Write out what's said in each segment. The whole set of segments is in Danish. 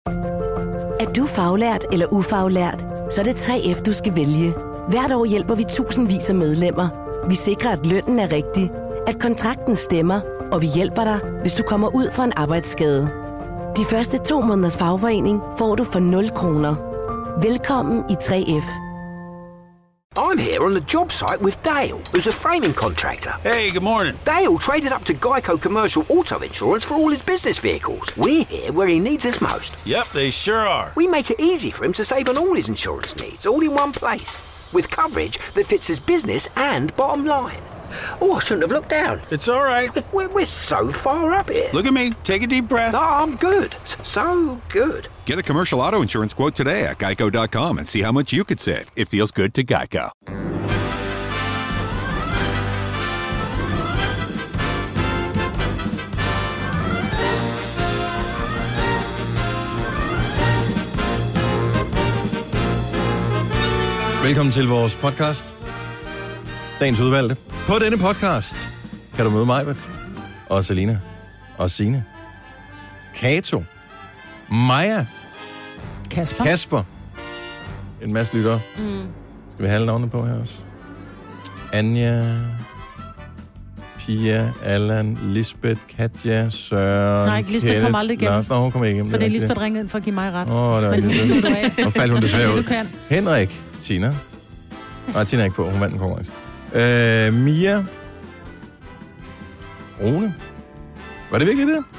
Er du faglært eller ufaglært, så er det 3F, du skal vælge. Hvert år hjælper vi tusindvis af medlemmer. Vi sikrer, at lønnen er rigtig, at kontrakten stemmer, og vi hjælper dig, hvis du kommer ud for en arbejdsskade. De første 2 måneders fagforening får du for 0 kroner. Velkommen i 3F. I'm here on the job site with Dale, who's a framing contractor. Hey, good morning. Dale traded up to Geico Commercial Auto Insurance for all his business vehicles. We're here where he needs us most. Yep, they sure are. We make it easy for him to save on all his insurance needs, all in one place, with coverage that fits his business and bottom line. Oh, I shouldn't have looked down. It's all right. We're so far up here. Look at me. Take a deep breath. No, I'm good. So good. Get a commercial auto insurance quote today at geico.com and see how much you could save. It feels good to Geico. Velkommen til vores podcast, Dagens Udvalgte. På denne podcast kan du møde mig, og Selina, og Signe, Kato, Maja, Kasper, en masse lyttere. Skal vi have alle navnene på her også? Anja, Pia, Allan, Lisbeth, Katja, Søren, Nej, Lisbeth kom aldrig igennem. Nå, hun kom ikke igennem. For det er Lisbeth ringede ind for at give mig ret. Det var men nu slutter du af. Og faldt hun desværre ud. Kan. Henrik, Tina. Nej, Tina er ikke på. Hun vandt en konkurrence. Mia. Rune. Var det virkelig det?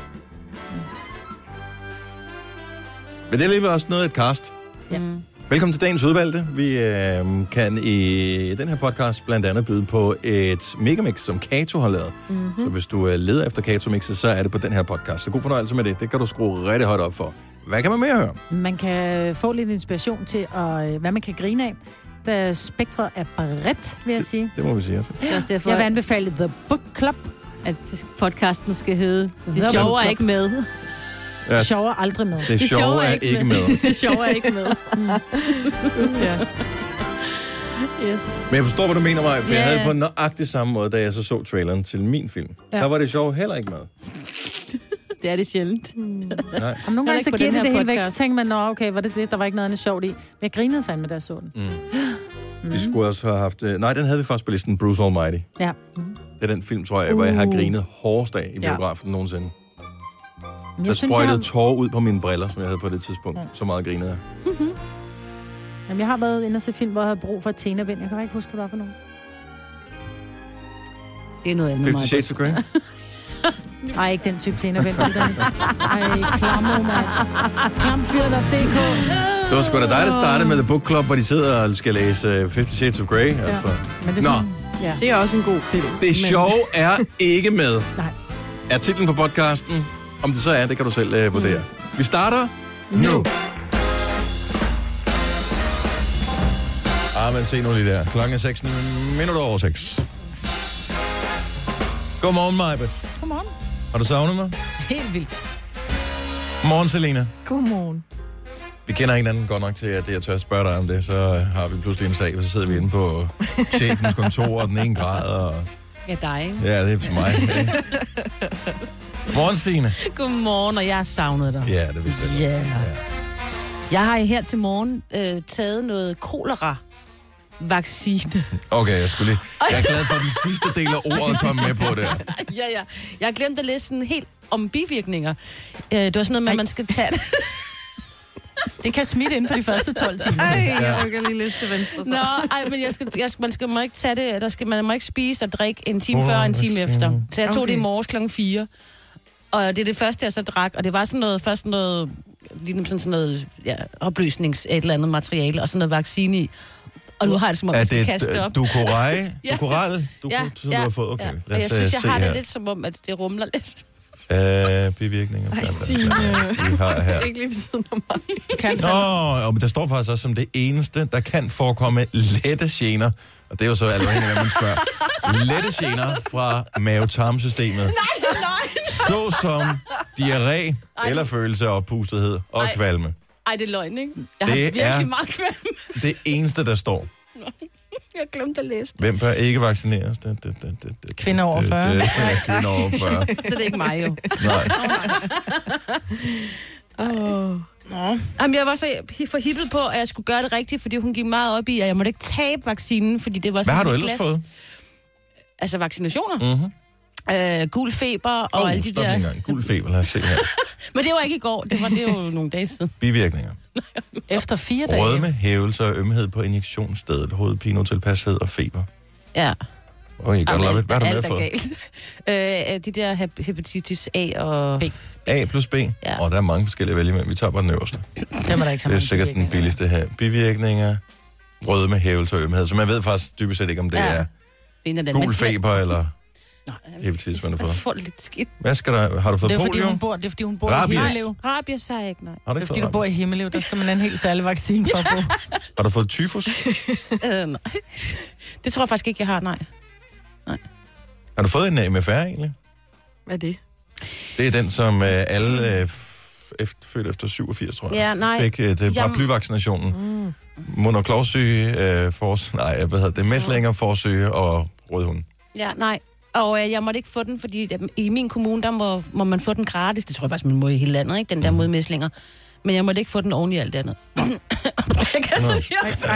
Men det er lige også noget af et cast. Ja. Velkommen til dagens udvalgte. Vi kan i den her podcast blandt andet byde på et megamix, som Kato har lavet. Så hvis du leder efter Kato-mixet, så er det på den her podcast. Så god fornøjelse med det. Det kan du skrue rigtig højt op for. Hvad kan man mere høre? Man kan få lidt inspiration til, hvad man kan grine af. Spektret er bredt, vil jeg sige. Det må vi sige. Jeg vil anbefale The Book Club. At podcasten skal hedde Det sjove er ikke med. Ja. Det sjove er aldrig med. Det sjove er ikke med. Det sjove er ikke med. Ja. Yes. Men jeg forstår, hvad du mener, Maja, for Ja. jeg havde på nøjagtig samme måde, da jeg så traileren til min film. Ja. Der var det sjove heller ikke med. Det er det sjældent. Nej. Jamen, nogle gange så på giver den det her helt væk, så podcast. tænker man, okay, var det det? Der var ikke noget andet sjovt i. Men jeg grinede fandme, da jeg så den. Vi skulle også have haft... Nej, den havde vi først på listen, Bruce Almighty. Ja. Det er den film, tror jeg, hvor jeg har grinet hårdest af i biografen nogensinde. Men Der jeg synes, sprøjtede tårer ud på mine briller, som jeg havde på det tidspunkt. Ja. Så meget grinede jeg. Jamen, jeg har været inde og se film, hvor jeg havde brug for et tænerbind. Jeg kan ikke huske, hvad det var for nogen. Det er noget andet. 50 Shades of Grey? Ej, ikke den type tænerbind. Ej, klammer, mand. Klamfyr.dk. Det var sgu da dig, der startede med The Book Club, hvor de sidder og skal læse 50 Shades of Grey. Ja. Altså. Men det er sådan, ja. Det er også en god film. Det sjove er ikke med. Nej. Er titlen på podcasten? Om det så er, det kan du selv vurdere. Vi starter nu. Men se nu lige der. Klokken er 6 minutter over 6. Godmorgen, Majbet. Godmorgen. Har du savnet mig? Helt vildt. Morgen, Selina. Godmorgen. Vi kender hinanden godt nok til, at jeg tør spørge dig om det. Så har vi pludselig en sag, og så sidder vi inde på chefens kontor, og den ene grad. Og... Ja, dig. Ja, det er for mig. Ja. Morgen, Signe. Godmorgen, og jeg har savnet dig. Ja, det vidste jeg. Ja. Jeg har her til morgen taget noget kolera-vaccine. Okay, jeg er glad for, at den sidste del af ordet kom med på det. Ja. Jeg har glemt at læse sådan helt om bivirkninger. Det var sådan noget med, at man skal tage det. Det kan smitte inden for de første 12 timer. Jeg rykker lige lidt til venstre. Så. Nå, men man må ikke tage det, man må ikke spise og drikke en time før og en time efter. Så jeg tog det i morges klokken 4. Og det er det første, jeg så drak. Og det var sådan noget, lige sådan noget opløsnings et eller andet materiale, og sådan noget vaccine i. Og nu har jeg det som om, jeg skal kaste op. Du koral? Ja. Du har fået, okay. Ja. Og jeg synes, jeg har det lidt som om, at det rumler lidt. Bivirkninger. Ej, Signe. Vi har her. Ikke lige ved siden af mig. Men der står faktisk også som det eneste, der kan forekomme lette gener. Og det er jo så alvorligt, hvad man spørger. Lette gener fra mave-tarmsystemet. Nej. Så som diarré eller følelse af oppustethed og kvalme. Ej, det er løgn, ikke? Jeg Det har virkelig er meget kvalme. det eneste, der står. Jeg glemte at læse det. Hvem bør ikke vaccineres? Kvinder over 40. Kvinder over 40. Så det er ikke mig jo. Nej. Jamen, jeg var så forhippet på, at jeg skulle gøre det rigtigt, fordi hun gik meget op i, at jeg måtte ikke tabe vaccinen, fordi det var sådan. Hvad har du et ellers glas. fået? Altså vaccinationer? Gul feber og alle de der. Gul feber, lad os se her. Men det var ikke i går, det var jo nogle dage siden. Bivirkninger. Efter 4 dage. Rødme, hævelse og ømhed på injektionsstedet, hovedpine, utilpashed og feber. Ja. Okay, godt lade. Hvad har du med alt er fået? galt. De der hepatitis A og B. A plus B? Ja. Der er mange forskellige at vælge med. Vi tager bare den øverste. Det var der ikke så Det er mange sikkert den billigste her. Bivirkninger, rødme, hævelse og ømhed. Så man ved faktisk dybest set ikke, om det er gul feber eller hepatitis, man har Jeg fået. får lidt skidt. Hvad skal der? Har du fået Det er polio? fordi hun bor Rabies. i Himmelev. Rabies har jeg ikke, nej. Har du Det er ikke fordi fået du bor i Himmelev, der skal man have en helt særlig vaccine for at bo. Har du fået tyfus? Nej. Det tror jeg faktisk ikke, jeg har, nej. Har du fået en MFR egentlig? Hvad er det? Det er den, som alle født efter 87, tror jeg, Ja, nej. fik det paraplyvaccinationen. Mund- og klovsyge, mæslinger, forsyge og rødhund. Ja, nej. Og jeg måtte ikke få den, fordi i min kommune, der må man få den gratis. Det tror jeg faktisk, man må i hele landet, ikke? Den der modmæslinger. Men jeg måtte ikke få den oven i alt andet. Jeg kan så Nej.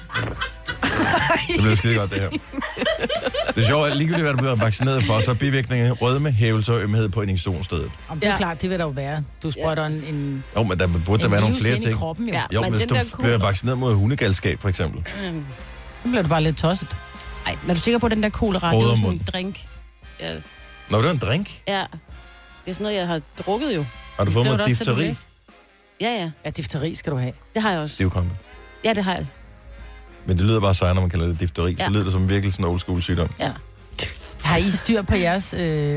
Det bliver skide godt, det her. Det er sjovt, at ligegyldigt hvad du bliver vaccineret for, så er bivirkninger rødme, hævelse og ømhed på injektionsstedet. Om det er klart, det vil der jo være. Du sprøjter en Jo, men der burde der være nogle flere virus ind i ting. kroppen, jo. Ja. Jo, Men men hvis den du der bliver vaccineret mod hundegalskab, for eksempel. Så bliver du bare lidt tosset. Nej, men er du sikker på, at den der kolera, det er jo sådan en drink? Ja. Nå, det er en drink. Ja. Det er sådan noget, jeg har drukket jo. Har du fået Det var mod da også det, du difteri? læste. Ja. Ja, difteri skal du have. Det har jeg også. Stivkrampe. Ja, det har jeg. Men det lyder bare sejt, når man kalder det difteri. Ja. Så lyder det som virkelig sådan en old school sygdom. Ja. Har I styr på jeres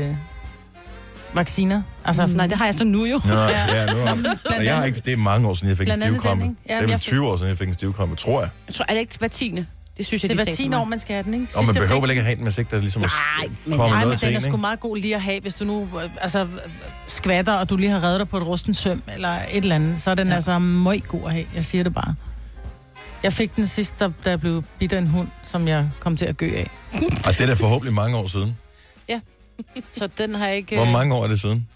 vacciner? Altså, Nej, det har jeg så nu jo. Nå, ja, nu men og blandt jeg har andet- ikke, det er mange år siden, jeg fik en blandt andet stivkrampe. den, ikke? Ja, Det er men vel jeg 20 år siden, jeg fik en stivkrampe, tror jeg. Jeg tror, er det ikke hver 10. Det synes jeg, det er de hver sagde 10 til mig. år, man skal have den, ikke? Og man Sidst jeg behøver fik- vel ikke at have den, hvis ikke der ligesom er Nej, men- kommet Nej, noget men til den en, er sgu meget god lige at have, hvis du nu skvatter, og du lige har reddet dig på et rusten søm, eller et eller andet, så er den altså meget god at have. Jeg siger det bare. Jeg fik den sidst, da jeg blev bidt af en hund, som jeg kom til at gø af. Og det er da forhåbentlig mange år siden. Så den har jeg ikke... Hvor mange år er det siden?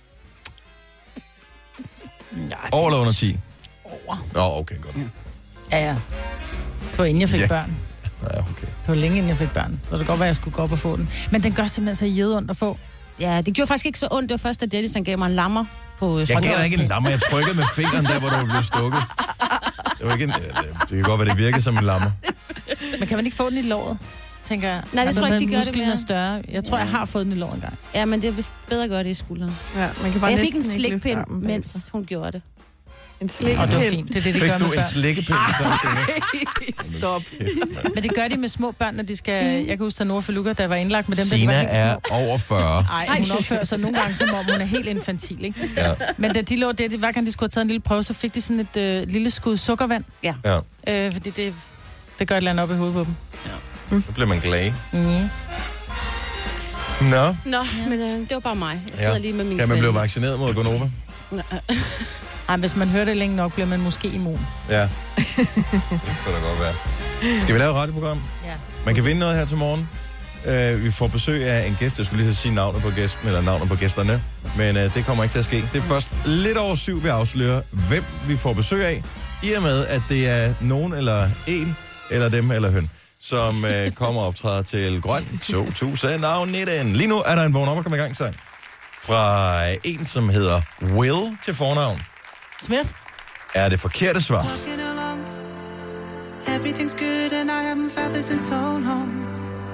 Over eller under 10? Over. Nå, okay, godt. Ja. Det var inden jeg fik Ja. børn. Ja, okay. Det var længe inden jeg fik børn. Så det kan godt være, at jeg skulle gå op og få den. Men den gør simpelthen så jæde at få. Ja, det gjorde faktisk ikke så ondt. Det var først, da Dennis han gav mig en lammer på... Jeg gav dig ikke en lammer. Jeg trykkede med fingeren der, hvor du blev stukket. Det var ikke en... Det kan godt være, det virkede som en lammer. Men kan man ikke få den i låret? Tænker jeg. Nej, det tror jeg ikke, de gør det musklen mere. er større. Jeg tror, jeg har fået den i låret engang. Ja, men det er vist bedre at gøre det i skulderen. Ja, man kan bare Jeg fik en næsten ikke løfte slikpind, armen mens bagefter. hun gjorde det. En slikpind. Og det var fint. Det er det, de Fik gør du med en børn. slikkepind? Så? Stop. Men det gør de med små børn, når de skal... Jeg kan huske, at Nora Feluca, der var indlagt med dem, der Sina var helt er små. over 40. Ej, hun opfører sig nogle gange, som om hun er helt infantil, ikke? Ja. Men da de lå der, hver gang de skulle have taget en lille prøve, så fik de sådan et lille skud sukkervand. Ja. Ja. Fordi det gør et eller andet op i hovedet på dem. Så bliver man glad. Ja. Nå, Nå, men det var bare mig. Jeg sidder lige med min kan man blive kvinde. vaccineret mod gonova? Ej, hvis man hører det længe nok, bliver man måske immun. Ja, det kan da godt være. Skal vi lave et radioprogram? Ja. Man kan vinde noget her til morgen. Vi får besøg af en gæst. Jeg skulle lige sige navnet på gæsten, eller navnet på gæsterne. Men det kommer ikke til at ske. Det er først lidt over 7, vi afslører, hvem vi får besøg af. I og med, at det er nogen eller en, eller dem eller høn, som kommer og optræder til Grøn 2019. Lige nu er der en vågn op og komme i gang, sang. Fra en, som hedder Will til fornavn. Smith? Er det forkerte svar? Walking along, everything's good and I haven't felt this in so long.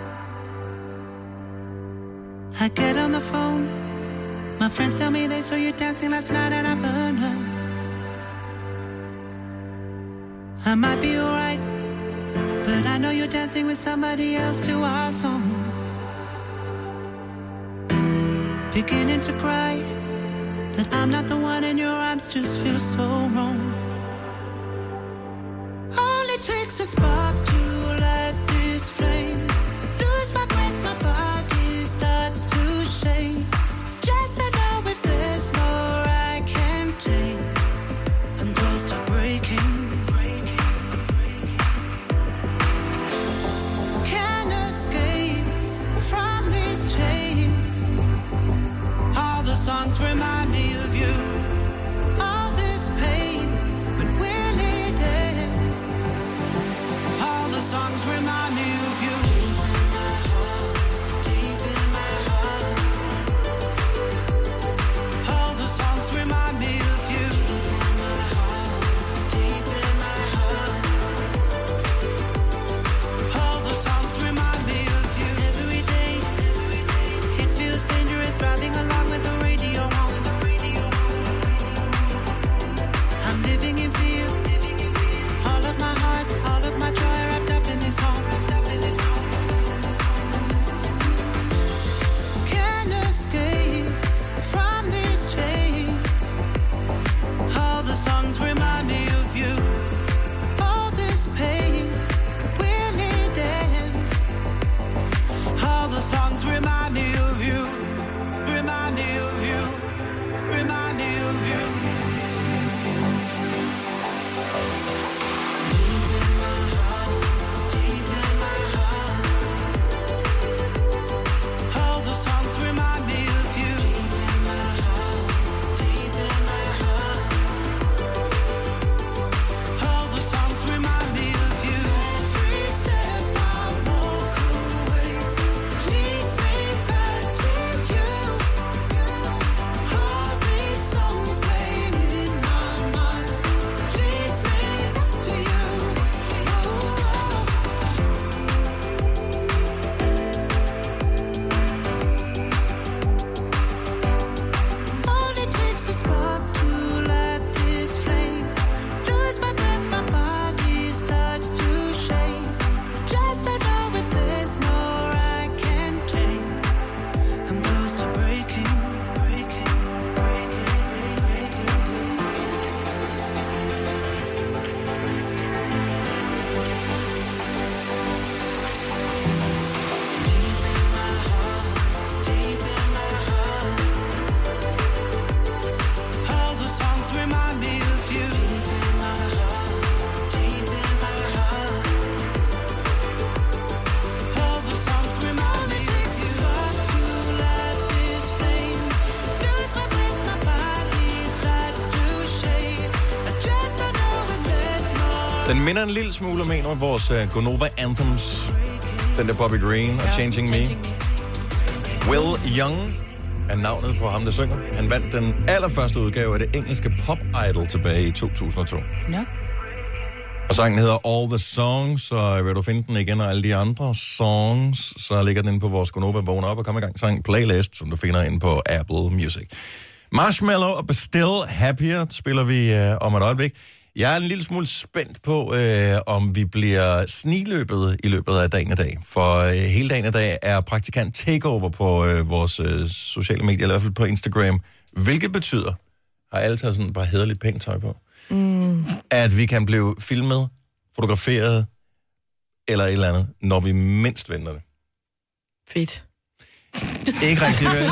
I get on the phone, my friends tell me they saw you dancing last night and I burn her. I might be alright, but I know you're dancing with somebody else to our song. Beginning to cry, that I'm not the one and your arms just feel so wrong. All it takes a spark to light this flame. Lose my breath, my body starts to shake. Just to know if there's more I can take. I'm close to breaking. Can't escape from these chains. All the songs remind me of you. All Den minder en lille smule om en af vores Gonova Anthems. Den der Bobby Green og Changing Me. Will Young er navnet på ham, der synger. Han vandt den allerførste udgave af det engelske Pop Idol tilbage i 2002. Ja. Og sangen hedder All the Songs, og vil du finde den igen og alle de andre songs, så ligger den inde på vores Gonova Vågn op og kom i gang sang playlist, som du finder inde på Apple Music. Marshmallow og Bastille Happier spiller vi om et øjeblik. Jeg er en lille smule spændt på, om vi bliver sniløbet i løbet af dagen i dag. For hele dagen i dag er praktikant takeover på vores sociale medier, i hvert fald på Instagram. Hvilket betyder, har alle taget sådan bare hæderligt pænt tøj på, at vi kan blive filmet, fotograferet eller et eller andet, når vi mindst venter det. Fedt. Ikke rigtigt, vel?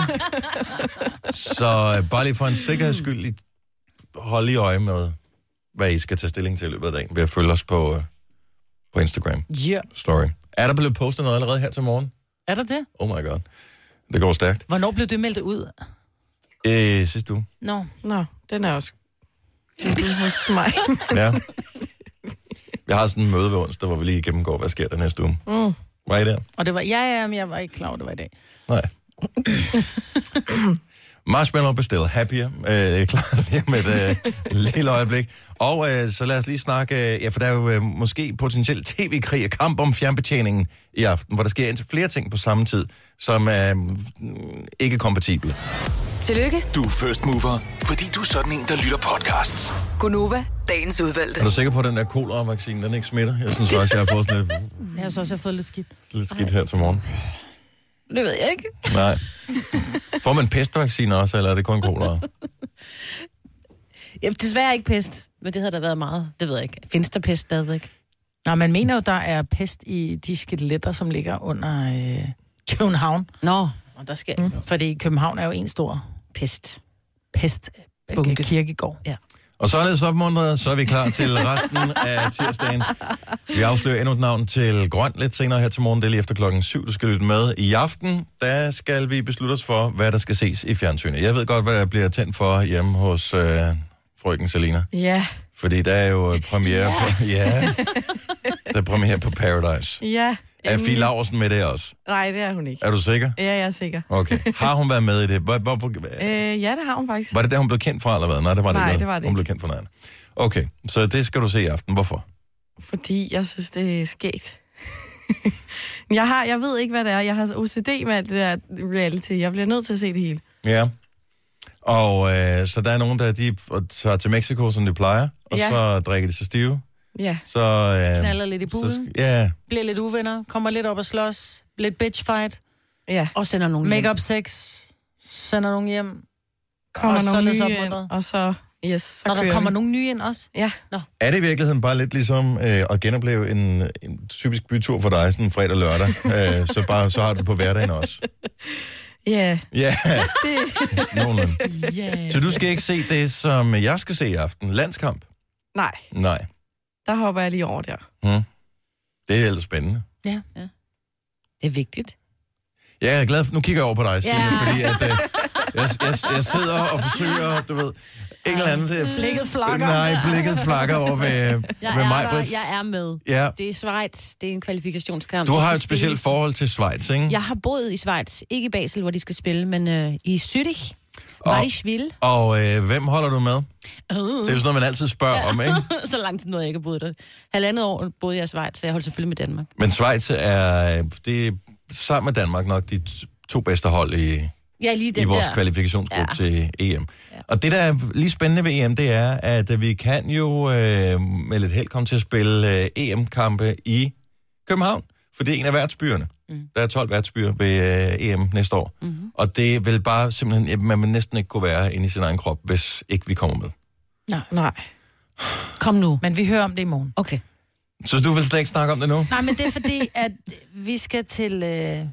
Så bare lige for en sikkerheds skyld, hold i øje med, hvad I skal tage stilling til i løbet af dagen, ved at følge os på Instagram. Yeah. Story. Er der blevet postet noget allerede her til morgen? Er der det? Oh my god. Det går stærkt. Hvornår blev det meldt ud? Sidste uge. Nå, den er også hos mig. Ja. Vi har sådan en møde ved onsdag, hvor vi lige gennemgår, hvad sker der næste uge. Var I der? Og det var, ja, men jeg var ikke klar over, det var i dag. Nej. Marshmallow Bastille Happier. Klar lige med et lille øjeblik. Og så lad os lige snakke, for der er jo måske potentielt tv-krig og kamp om fjernbetjeningen i aften, hvor der sker indtil flere ting på samme tid, som er ikke kompatible. Tillykke, Du er first mover, fordi du er sådan en, der lytter podcasts. Gunova, dagens udvalgte. Er du sikker på, at den der kolera-vaccine, den ikke smitter? Jeg synes også, jeg har fået sådan Jeg har så også fået lidt lidt her til morgen. Det ved jeg ikke. Nej. Får man pestvacciner også, eller er det kun kolera? Ja, desværre ikke pest, men det havde der været meget. Det ved jeg ikke. Findes der pest stadigvæk? Nej, man mener jo, der er pest i de skeletter, som ligger under København. Nå, og der sker Fordi København er jo en stor pest. Kirkegård. Ja. Og således opmuntret, så er vi klar til resten af tirsdagen. Vi afslører endnu et navn til Grøn lidt senere her til morgen. Det er lige efter 7:00, du skal lytte med. I aften, der skal vi beslutte os for, hvad der skal ses i fjernsynet. Jeg ved godt, hvad der bliver tændt for hjemme hos frøken Selina. Ja. Fordi der er jo premiere på... Ja. Der er premiere på Paradise. Ja. Er Fie Laursen med det også? Nej, det er hun ikke. Er du sikker? Ja, jeg er sikker. Okay. Har hun været med i det? Ja, det har hun faktisk. Var det der, hun blev kendt fra, eller hvad? Nej, det var det Nej, ikke. det var det Hun blev ikke. kendt fra noget andet. Okay, så det skal du se i aften. Hvorfor? Fordi jeg synes, det er skægt. Jeg ved ikke, hvad det er. Jeg har OCD med alt det der reality. Jeg bliver nødt til at se det hele. Ja. Og så der er nogen, der de tager til Mexico, som de plejer, og så drikker de sig stive. Ja. Så, Knaller lidt i poolen. Ja. Bliver lidt uvenner. Kommer lidt op og slås. Lidt bitchfight. Ja. Og sender nogen hjem. Make-up sex. Sender nogen hjem. Kommer og nogle så nye ind, og så... Yes, så når der kører kommer vi. nogen nye ind også? Ja. Nå. Er det i virkeligheden bare lidt ligesom at genopleve en typisk bytur for dig, sådan fredag og lørdag? Så har du det på hverdagen også. Ja. Ja, Det... nogenlunde. Yeah. Så du skal ikke se det, som jeg skal se i aften. Landskamp? Nej, Nej. der hopper jeg lige over der. Det er ellers spændende. Ja. Det er vigtigt. Ja, jeg er glad for, nu kigger jeg over på dig, Signe, fordi at, jeg sidder og forsøger, du ved, et eller andet... Blikket flakker. Nej, blikket flakker over ved mig. Jeg er med. Ja. Det er Schweiz. Det er en kvalifikationskamp. Du De har skal et specielt spille. forhold til Schweiz, ikke? Jeg har boet i Schweiz. Ikke i Basel, hvor de skal spille, men i Zürich. Weichwil. Og hvem holder du med? Det er jo sådan noget, man altid spørger om, ikke? Så lang tid nåede jeg ikke at boet der. 1,5 år boede jeg i Schweiz, så jeg holdt selvfølgelig med Danmark. Men Schweiz det er sammen med Danmark nok de 2 bedste hold i vores kvalifikationsgruppe til EM. Ja. Og det, der er lige spændende ved EM, det er, at vi kan jo med lidt held komme til at spille EM-kampe i København, for det er en af værtsbyerne. Der er 12 værtsbyer ved EM næste år. Og det vil bare simpelthen, man vil næsten ikke kunne være inde i sin egen krop, hvis ikke vi kommer med. Nej. Kom nu. Men vi hører om det i morgen. Okay. Så du vil slet ikke snakke om det nu? Nej, men det er fordi, at vi skal til...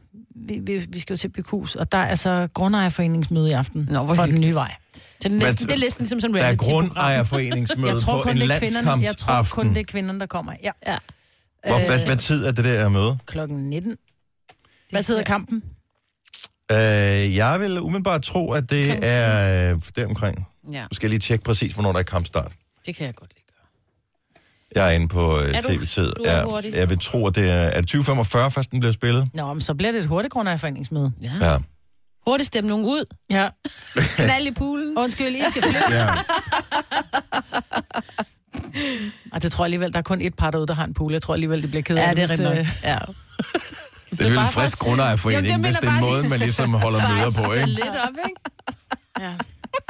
vi skal jo til Bykhus, og der er altså grundejerforeningsmøde i aften for den nye vej. Så det er næsten ligesom sådan en der er reality-program. grundejerforeningsmøde på en landskamp. Jeg tror kun, det er kvinderne, der kommer. Ja. Hvad tid er det der møde? Klokken 19. Hvad tid er kampen? Jeg vil umiddelbart tro, at det er deromkring. Ja. Du skal lige tjekke præcis, hvornår der er kampstart. Det kan jeg godt lide. Jeg er inde på du? TV-tid. Du er hurtig. Jeg vil tro, at det er 2045, først den bliver spillet. Nå, men så bliver det et hurtigt grundejerforeningsmøde. Ja. Hurtigt stemme nogen ud. Ja. Knald i poolen. Undskyld, I skal flytte. Ja. Og det tror jeg alligevel, der er kun et par derude, der har en pool. Jeg tror alligevel, det bliver ked af Ja, det er hvis, rigtigt. Ja. Det er vel en frisk grundejerforening, hvis det er måden, man ligesom holder møder på, ikke? Lidt op, ikke? Ja.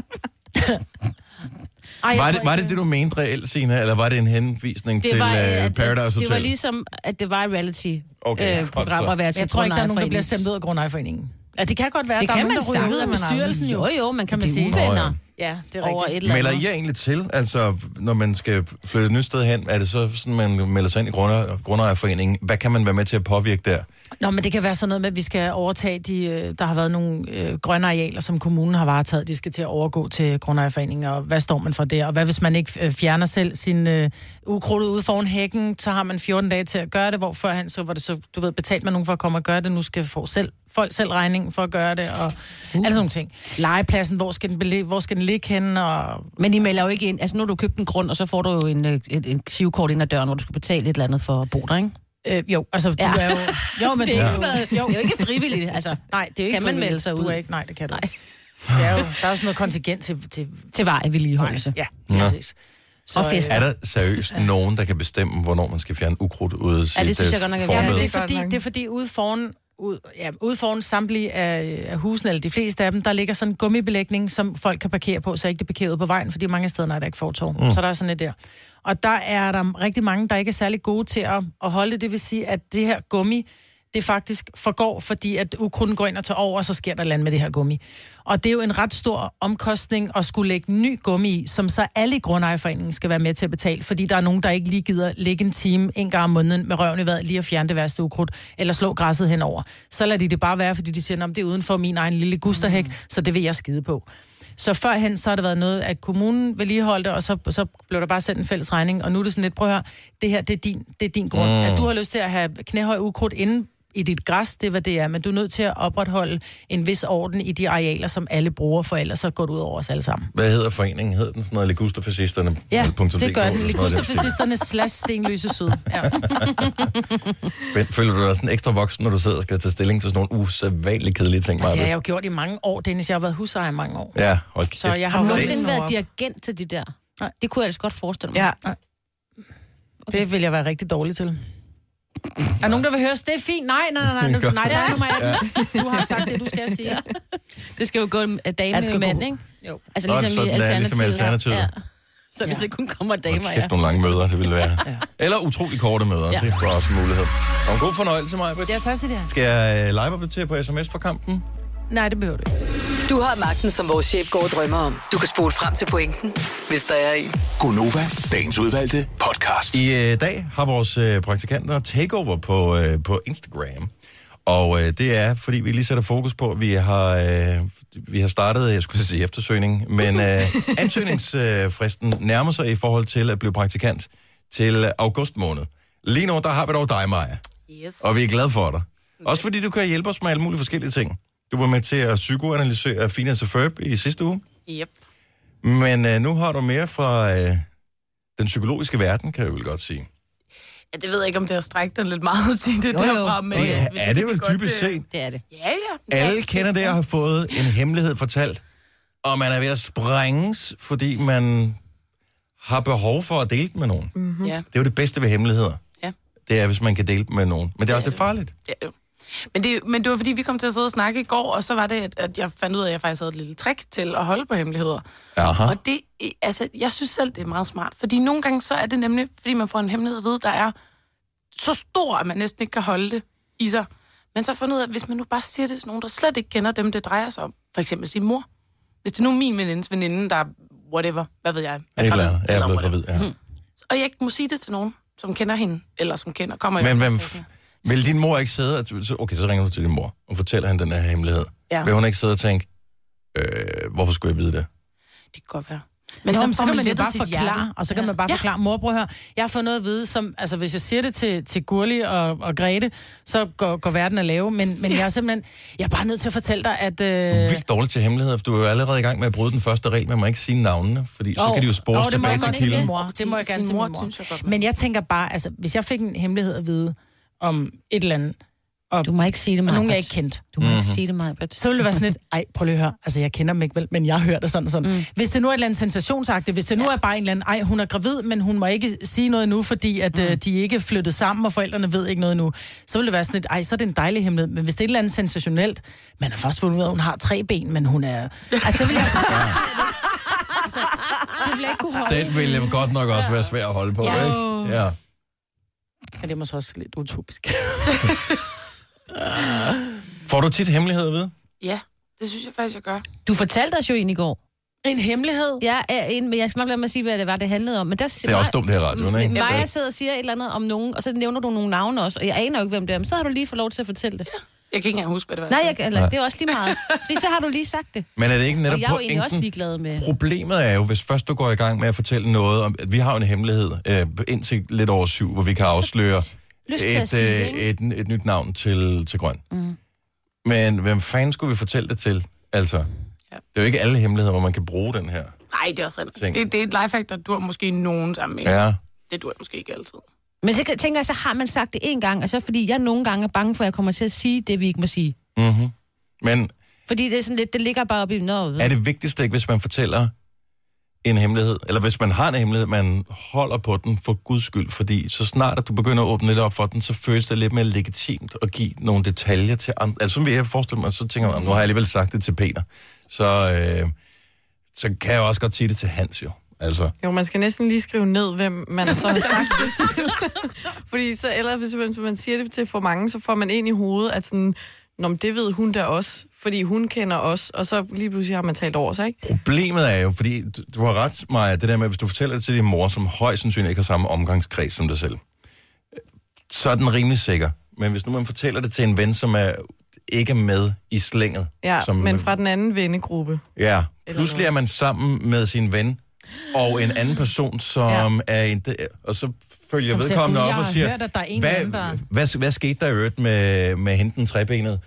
Var det, du mente reelt, Signe, eller var det en henvisning til Paradise Hotel? Det var ligesom, at det var et reality-program at være til. Jeg tror ikke, der er nogen, der bliver stemt ud af grundejerforeningen. Ja, det kan godt være, det der er kan nogen, der ryger ud af bestyrelsen. Jo, man kan blive blive uvenner. Ja, det er rigtigt. Melder I egentlig til, altså når man skal flytte et nyt sted hen, er det så sådan, man melder sig ind i grundejerforeningen? Hvad kan man være med til at påvirke der? Nå, men det kan være sådan noget med, at vi skal overtage der har været nogle grønne arealer, som kommunen har varetaget. De skal til at overgå til grundejerforeningen, og hvad står man for det? Og hvad hvis man ikke fjerner selv sin ukrudtet ude foran hækken, så har man 14 dage til at gøre det, hvor førhen så var det så, du ved, betalt man nogen for at komme og gøre det, nu skal folk selv regningen for at gøre det, og alle sådan nogle ting. Legepladsen, hvor skal den ligge henne? Og... Men I melder jo ikke ind, altså nu har du købt en grund, og så får du jo en sivkort ind ad døren, hvor du skal betale et eller andet for at bo der, ikke? Jo, altså du er jo... Jo, men det er jo ikke frivilligt, altså. Nej, det er jo ikke kan man melde sig ud? Du er ikke, nej, det kan du ikke. Der er jo sådan noget kontingent til vej vedligeholdelse. Ja, præcis. Så, og fester. Er der seriøst nogen, der kan bestemme, hvornår man skal fjerne ukrudt ud af sit det synes jeg godt nok er formed? Det er fordi ude foran samtlige af husene, eller de fleste af dem, der ligger sådan en gummibelægning, som folk kan parkere på, så ikke det parkerer ud på vejen, fordi mange steder er der ikke fortov. Så der er sådan et der. Og der er der rigtig mange, der ikke er særlig gode til at holde det. Det vil sige, at det her gummi, det faktisk forgår, fordi at ukrudten går ind og tager over, og så sker der land med det her gummi. Og det er jo en ret stor omkostning at skulle lægge ny gummi i, som så alle i grundejerforeningen skal være med til at betale, fordi der er nogen, der ikke lige gider ligge en time en gang om måneden med røven i vejret, lige at fjerne det værste ukrudt, eller slå græsset henover. Så lader de det bare være, fordi de siger, at det er uden for min egen lille gusterhæk, så det vil jeg skide på. Så førhen, så har det været noget, at kommunen vedligeholdte, og så blev der bare sendt en fælles regning, og nu er det sådan lidt, prøv at høre, det her, det er din grund. At du har lyst til at have knæhøj ukrudt inde i dit græs, det er, hvad det er, men du er nødt til at opretholde en vis orden i de arealer, som alle bruger, for ellers så går det ud over os alle sammen. Hvad hedder foreningen? Hedder den sådan noget Ligusterfascisterne? Ja, det gør den. Ligusterfascisterne / Stenløse Syd. Ja. Føler du dig sådan ekstra voksen, når du sidder og skal tage stilling til sådan nogle usædvanligt kedelige ting? Det har jeg jo gjort i mange år, Dennis. Jeg har været husejer i mange år. Ja, hold kæft. Så jeg har nogensinde været dirigent til de der? Nej. Det kunne jeg altså godt forestille mig. Ja. Okay. Det vil jeg være rigtig dårlig til. Er nogen, der vil høres? Det er fint. Nej, der er nummer 18. Du har sagt det, du skal sige. Ja. Det skal jo gå dame med mand, ikke? Jo. Altså ligesom i Alternativet. Ja. Så hvis det kun kommer damer, kæft, nogle lange møder, det ville være. Eller utrolig korte møder, det er også en mulighed. Og en god fornøjelse, Majbrit. Ja, så siger det. Skal jeg live-opdatere på sms for kampen? Nej, det behøver du ikke. Du har magten, som vores chef går og drømmer om. Du kan spole frem til pointen, hvis der er en. Gonova, dagens udvalgte podcast. I dag har vores praktikanter takeover på Instagram. Og det er, fordi vi lige sætter fokus på, at vi har startet, jeg skulle sige eftersøgning, men ansøgningsfristen nærmer sig i forhold til at blive praktikant til august måned. Lige nu, der har vi dog dig, Maja. Yes. Og vi er glade for dig. Også fordi du kan hjælpe os med alle mulige forskellige ting. Du var med til at psykoanalysere Phineas og Ferb i sidste uge. Yep. Men nu har du mere fra den psykologiske verden, kan jeg vel godt sige. Ja, det ved jeg ikke, om det har strækt den lidt meget at sige det derfra. Men, er det vel dybest set? Det er det. Ja. Alle kender det og har fået en hemmelighed fortalt, og man er ved at sprænges, fordi man har behov for at dele den med nogen. Mm-hmm. Ja. Det er jo det bedste ved hemmeligheder. Ja. Det er, hvis man kan dele dem med nogen. Men det er også lidt farligt. Ja, jo. Men det var fordi, vi kom til at sidde og snakke i går, og så var det, at jeg fandt ud af, at jeg faktisk havde et lille trick til at holde på hemmeligheder. Aha. Og det, altså, jeg synes selv, det er meget smart. Fordi nogle gange så er det nemlig, fordi man får en hemmelighed at vide, der er så stor, at man næsten ikke kan holde det i sig. Men så fundet ud af, at hvis man nu bare siger det til nogen, der slet ikke kender dem, det drejer sig om. For eksempel sin mor. Hvis det nu er min venindes veninde, der er whatever, hvad ved jeg. Jeg er blevet gravid, ja. Og jeg ikke må sige det til nogen, som kender hende, eller som kommer i Men vil din mor ikke sidde... Okay, så ringer du til din mor og fortæller hende den her hemmelighed. Ja. Vil hun ikke sidde og tænke, hvorfor skulle jeg vide det? Det kan godt være. Men så kan man jo lettet bare sit forklare, hjerte. og så kan man bare forklare, mor, prøv at høre, jeg har fået noget at vide, som, altså hvis jeg siger det til Gurli og Grete, så går verden at lave, men jeg er simpelthen, jeg er bare nødt til at fortælle dig, at... Vildt dårligt til hemmeligheder, for du er jo allerede i gang med at bryde den første regel, man må ikke sige navnene, fordi så kan de jo spores tilbage til kilden. Det må jeg gerne til min mor. Men jeg tænker bare, altså, hvis jeg fik en hemmelighed at vide om et eller andet, og du må ikke sige det, Maja. Og nogen, jeg ikke kendt. Du må ikke sige det, Maja. Så ville det være sådan lidt, ej, prøv lige at høre. Altså, jeg kender dem ikke vel, men jeg hører det sådan og sådan. Hvis det nu er et eller andet sensationsagtigt, hvis det nu er bare en eller anden, ej, hun er gravid, men hun må ikke sige noget nu, fordi at de ikke er flyttet sammen, og forældrene ved ikke noget nu, så ville det være sådan lidt, ej, så er det en dejlig hemmelighed. Men hvis det er et eller andet sensationelt, man har først fundet ud af, at hun har 3 ben, men hun er... Altså, det vil jeg også sige. Altså, det vil jeg ikke kunne holde. Den ville godt nok også være svær at holde på, ikke? Ja. Ja, det er måske også lidt utopisk. Får du tit hemmeligheder at vide? Ja, det synes jeg faktisk, jeg gør. Du fortalte os jo en i går. En hemmelighed? Ja, men jeg skal nok lade mig sige, hvad det var, det handlede om. Men der, det er også dumt her i radioen, ikke? Maja sidder og siger et eller andet om nogen, og så nævner du nogle navne også, og jeg aner jo ikke, hvem det er, men så har du lige fået lov til at fortælle det. Ja. Jeg kan ikke engang huske, hvad det var. Nej, det er også lige meget. Så har du lige sagt det. Men er det ikke netop og jeg er jo egentlig også ligeglad med... Problemet er jo, hvis først du går i gang med at fortælle noget om... At vi har jo en hemmelighed indtil lidt over 7, hvor vi kan afsløre et nyt navn til Grøn. Men hvem fanden skulle vi fortælle det til? Altså, det er jo ikke alle hemmeligheder, hvor man kan bruge den her. Nej, det er også rigtigt. Det er et lifehack, der dur måske nogen sammen med. Ja. Det dur måske ikke altid. Men så tænker jeg, så har man sagt det en gang, og så fordi jeg nogle gange er bange for, at jeg kommer til at sige det, vi ikke må sige. Men... Fordi det er sådan lidt, det ligger bare oppe i noget. Er det vigtigste ikke, hvis man fortæller en hemmelighed, eller hvis man har en hemmelighed, man holder på den for guds skyld, fordi så snart at du begynder at åbne lidt op for den, så føles det lidt mere legitimt at give nogle detaljer til andre. Altså som vi har forestillet mig, så tænker man, nu har jeg alligevel sagt det til Peter, så kan jeg også godt sige det til Hans jo. Altså. Jo, man skal næsten lige skrive ned, hvem man så har sagt det til. Fordi så, eller hvis man siger det til for mange, så får man ind i hovedet, at sådan, nå, det ved hun da også, fordi hun kender os, og så lige pludselig har man talt over sig, ikke? Problemet er jo, fordi du har ret, Maja, det der med, hvis du fortæller det til din mor, som højst sandsynligt ikke har samme omgangskreds som dig selv, så er den rimelig sikker. Men hvis nu man fortæller det til en ven, som er ikke med i slænget. Ja, som, men fra den anden vennegruppe. Ja, pludselig er man sammen med sin ven, og en anden person, som er en... Og så følger som vedkommende op og siger, hørt, at der er en anden, der... hvad skete der i øvrigt med henten trebenet?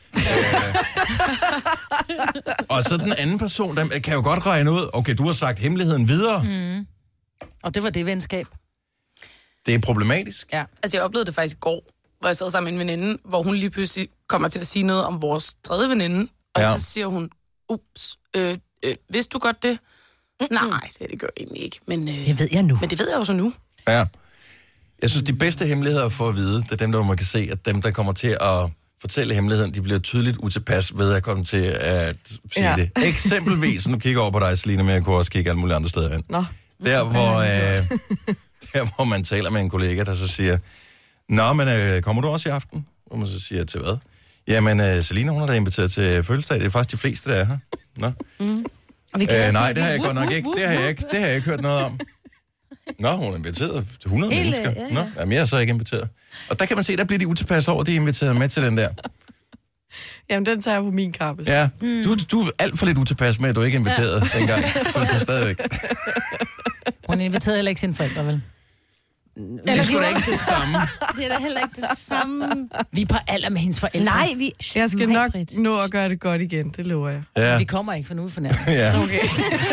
Og så den anden person, der kan jo godt regne ud, okay, du har sagt hemmeligheden videre. Og det var det venskab. Det er problematisk. Ja, altså jeg oplevede det faktisk i går, hvor jeg sad sammen med en veninde, hvor hun lige pludselig kommer til at sige noget om vores tredje veninde, og så siger hun, ups, vidste du godt det? Nej, så det gør jeg egentlig ikke. Men, det ved jeg nu. Men det ved jeg jo så nu. Ja. Jeg synes, de bedste hemmeligheder for at vide, det er dem, der man kan se, at dem, der kommer til at fortælle hemmeligheden, de bliver tydeligt utilpas ved at komme til at sige det. Eksempelvis, nu kigger over på dig, Selina, men jeg kunne også kigge alle mulige andre steder hen. Der, hvor man taler med en kollega, der så siger, nå, men kommer du også i aften? Og man så siger, til hvad? Jamen, Selina, hun har da inviteret til fødselsdag. Det er faktisk de fleste, der er her. Nå. Nej, det har jeg godt nok ikke. Det har jeg ikke hørt noget om. Nå, hun er inviteret til 100 mennesker. Ja. Nå, jamen, jeg er så ikke inviteret. Og der kan man se, der bliver de utilpas over, de er inviteret med til den der. Jamen, den tager jeg på min kappe. Ja, du er alt for lidt utilpas med, at du ikke er inviteret dengang. Så du stadigvæk. Hun inviterede heller ikke sine forældre, vel? Det er sgu da ikke det samme. Det er da heller ikke det samme. Vi er på alder med hendes forældre. Nej, jeg skal nok nå at gøre det godt igen, det lover jeg. Ja. Vi kommer ikke, for nu er vi fornærmet. Ja. Okay.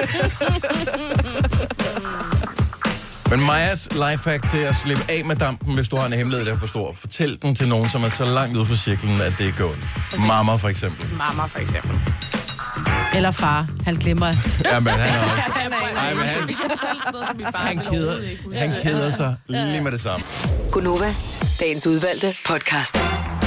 Men Majas lifehack til at slippe af med dampen, hvis du har en hemmelighed, der er for stor. Fortæl den til nogen, som er så langt ude for cirklen, at det er godt. Mamma for eksempel. Mamma for eksempel. Eller far. Han glemmer. Ja, men han er også... Han keder sig lige med det samme. Gunova, dagens udvalgte podcast.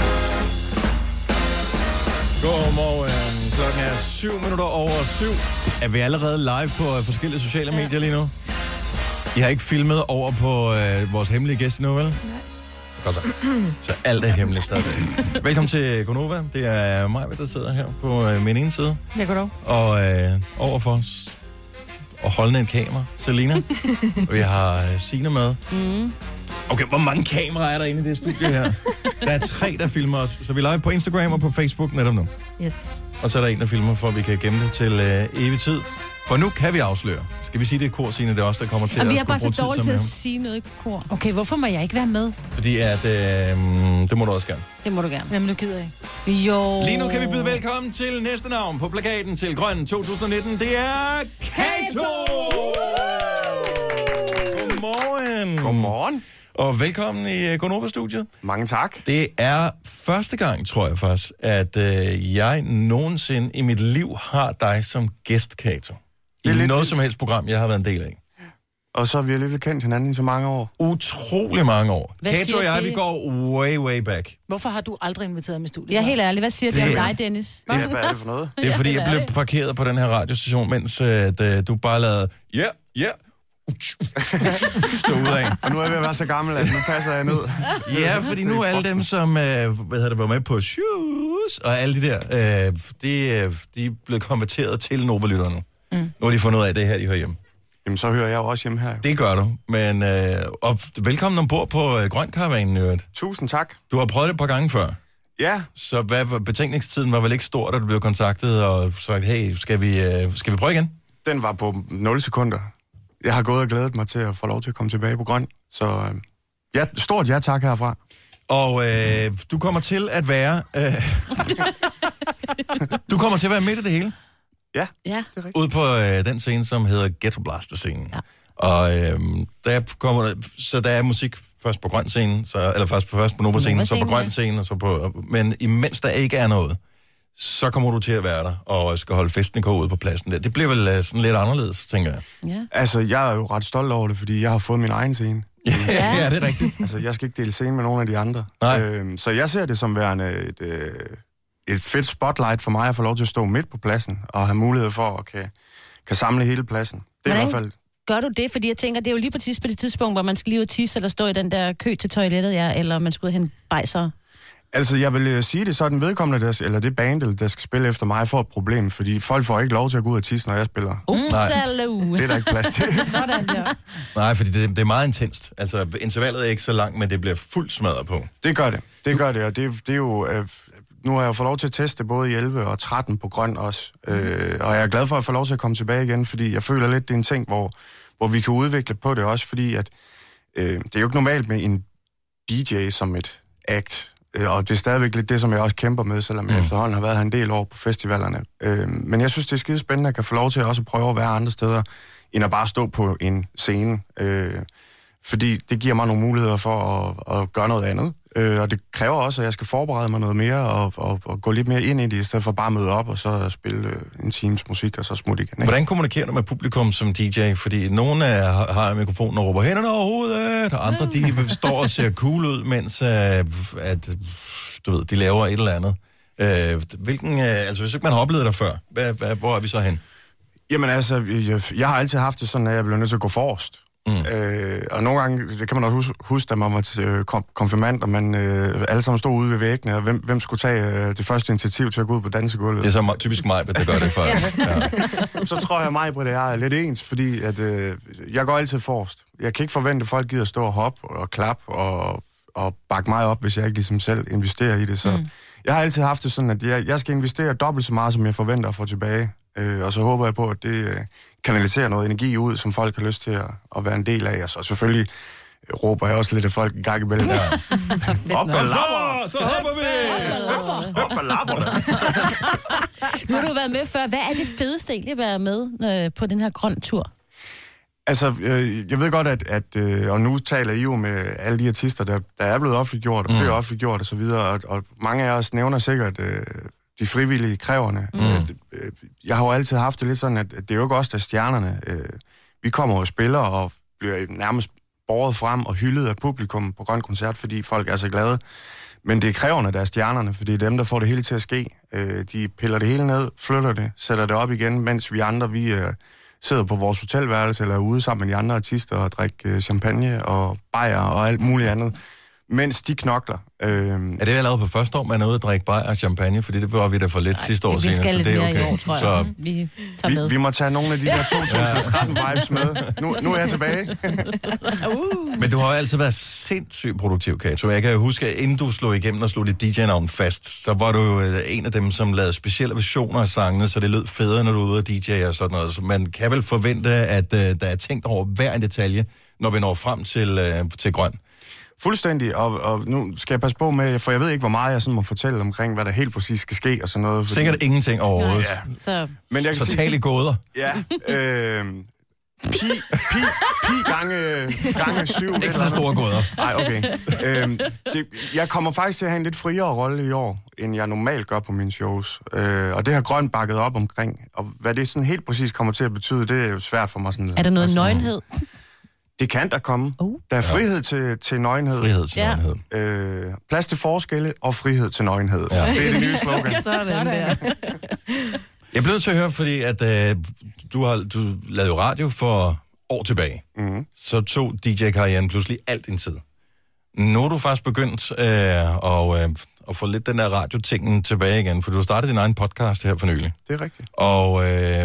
Godmorgen. Klokken er 7:07. Er vi allerede live på forskellige sociale medier lige nu? I har ikke filmet over på vores hemmelige gæst nu, vel? Nej. Godt så alt er hemmeligt stadigvæk. Velkommen til Gunova. Det er mig, der sidder her på min ene side. Ja, goddag. Og overfor os og holdende en kamera, Selina. Og vi har Signe med. Okay, hvor mange kameraer er der inde i det studie her? Der er 3, der filmer os. Så vi er live på Instagram og på Facebook netop nu. Yes. Og så er der en, der filmer, for at vi kan gemme det til evig tid. For nu kan vi afsløre. Skal vi sige, det er kor, Signe, det er også der kommer til Og at vi er skulle bare bruge så tid dårlige til sammen at med sige noget i kor. Okay, hvorfor må jeg ikke være med? ham. Fordi at, det må du også gerne. Det må du gerne. Jamen, nu gider jeg ikke. Jo. Lige nu kan vi byde velkommen til næste navn på plakaten til Grøn 2019. Det er Kato! Godmorgen. Godmorgen. Og velkommen i Gonova-studiet. Mange tak. Det er første gang, tror jeg faktisk, at jeg nogensinde i mit liv har dig som gæst, Kato. I noget som helst program, jeg har været en del af. Og så har vi alligevel kendt hinanden i så mange år. Utrolig mange år. Hvad Kato siger og jeg, det? vi går way, way back. Hvorfor har du aldrig inviteret mig i studiet? Jeg er helt ærlig. Hvad siger det om dig, Dennis? Hvad er det for noget? Det er fordi, jeg blev parkeret på den her radiostation, mens du bare lavede, stå ud af. Og nu er jeg ved at være så gammel, at nu passer jeg ned. Ja, fordi nu alle dem, som var med på shoes, og alle de der, de er blevet konverteret til Nova-lytterne. Nu har de fundet ud af, at det her, de hører hjemme. Jamen, så hører jeg jo også hjemme her. Det gør du, men og velkommen ombord på Grøn Karavanen, i øvrigt. Tusind tak. Du har prøvet det et par gange før. Ja. Så betænkningstiden var vel ikke stor, da du blev kontaktet og sagt, hey, skal vi prøve igen? Den var på 0 sekunder. Jeg har gået og glædet mig til at få lov til at komme tilbage på Grøn. Så stort ja tak herfra. Og du kommer til at være... du kommer til at være midt i det hele. Ja, ja. Det er rigtigt. Ude på den scene, som hedder Ghetto Blaster-scenen. Ja. Og der er musik først på grøn scenen, eller først på Nova-scenen, så på grøn scenen, og så på... Men imens der ikke er noget, så kommer du til at være der, og skal holde festen i ude på pladsen der. Det bliver vel sådan lidt anderledes, tænker jeg. Ja. Altså, jeg er jo ret stolt over det, fordi jeg har fået min egen scene. Ja, det er rigtigt. Altså, jeg skal ikke dele scene med nogen af de andre. Så jeg ser det som værende et fedt spotlight for mig at få lov til at stå midt på pladsen, og have mulighed for at kan samle hele pladsen. Det er i hvert fald... Gør du det? Fordi jeg tænker, det er jo lige præcis på det tidspunkt, hvor man skal lige ud og tisse, eller stå i den der kø til toilettet, eller man skal ud og hente bajser. Altså, jeg vil sige det sådan, vedkommende, eller det band, der skal spille efter mig, får et problem, fordi folk får ikke lov til at gå ud og tisse, når jeg spiller. Det er der ikke plads til. Sådan der. Nej, fordi det er meget intenst. Altså, intervallet er ikke så langt, men det bliver fuldt smadret på. Det gør det, og det er jo... Nu har jeg fået lov til at teste både i 11 og 13 på Grøn også, og jeg er glad for at få lov til at komme tilbage igen, fordi jeg føler lidt, det er en ting, hvor vi kan udvikle på det også, fordi at det er jo ikke normalt med en DJ som et act, og det er stadigvæk lidt det, som jeg også kæmper med, selvom jeg efterhånden har været her en del år på festivalerne. Men jeg synes, det er skide spændende at kan få lov til også at prøve at være andre steder, end at bare stå på en scene. Fordi det giver mig nogle muligheder for at gøre noget andet. Og det kræver også, at jeg skal forberede mig noget mere og gå lidt mere ind i det, i stedet for bare at møde op og så spille en times musik og så smutte igen. Hvordan kommunikerer du med publikum som DJ? Fordi nogle har mikrofonen og råber hænderne over hovedet, og andre de står og ser cool ud, mens du ved, de laver et eller andet. Hvis ikke man har oplevet det før, hvor er vi så hen? Jamen altså, jeg har altid haft det sådan, at jeg blev nødt til at gå forrest. Og nogle gange, det kan man også huske, da man var til konfirmand, og man alle sammen stod ude ved væggene, og hvem skulle tage det første initiativ til at gå ud på dansegulvet? Det er så typisk mig, der gør det faktisk. Ja. Så tror jeg mig, Britt, jeg er lidt ens, fordi at, jeg går altid forrest. Jeg kan ikke forvente, at folk gider stå og hoppe og klappe og bakke mig op, hvis jeg ikke ligesom selv investerer i det. Så jeg har altid haft det sådan, at jeg skal investere dobbelt så meget, som jeg forventer at få tilbage. Og så håber jeg på, at det kanaliserer noget energi ud, som folk har lyst til at være en del af. Og så selvfølgelig råber jeg også lidt af folk i gang imellem der. Op og lapper! Så hopper vi! Op og lapper! Nu har du været med før. Hvad er det fedeste egentlig at være med på den her grøn tur? Altså, jeg ved godt, at og nu taler I jo med alle de artister, der er blevet offentliggjort, og bliver offentliggjort og så videre, og mange af os nævner sikkert de frivillige kræverne. Jeg har jo altid haft det lidt sådan, at det er jo ikke os, der er stjernerne. Vi kommer og spiller og bliver nærmest båret frem og hyldet af publikum på Grøn Koncert, fordi folk er så glade. Men det er kræverne, der er stjernerne, fordi det er dem, der får det hele til at ske. De piller det hele ned, flytter det, sætter det op igen, mens vi andre, vi sidder på vores hotelværelse eller er ude sammen med de andre artister og drikker champagne og bajer og alt muligt andet. mens de knokler. Er det allerede på første år, man er ude at drikke bajer og champagne? Fordi det var vi da for lidt sidste år siden. Vi skal så lidt det er mere okay. i år, tror jeg. Så Vi tager med. Vi må tage nogle af de der 2013-vibes med. Nu er jeg tilbage. Men du har jo altid været sindssygt produktiv, Kato. Jeg kan jo huske, at inden du slog igennem og slog dit DJ-navn fast, så var du jo en af dem, som lavede specielle versioner af sangene, så det lød federe, når du er ude og DJ og sådan noget. Så man kan vel forvente, at der er tænkt over hver en detalje, når vi når frem til grøn. Fuldstændig, og nu skal jeg passe på med, for jeg ved ikke, hvor meget jeg sådan må fortælle omkring, hvad der helt præcis skal ske og sådan noget. Fordi... Sikkert ingenting overhovedet. Ja. Så Men jeg kan så tal i gåder. Ja, pi gange 7. Ikke så store gåder. Nej, okay. Jeg kommer faktisk til at have en lidt friere rolle i år, end jeg normalt gør på mine shows. Og det har Grøn bakket op omkring. Og hvad det sådan helt præcis kommer til at betyde, det er jo svært for mig. Sådan, er der noget nøgenhed? Det kan der komme. Der er frihed til nøgenhed. Frihed til nøgenhed. Plads til forskelle og frihed til nøgenhed. Ja. Det er det nye slogan. Sådan der. Jeg blev nødt til at høre, fordi at du lavede jo radio for år tilbage. Mm-hmm. Så tog DJ-karrieren pludselig alt din tid. Nu er du faktisk begyndt at få lidt den der radiotingen tilbage igen, for du startede din egen podcast her for nylig. Det er rigtigt. Og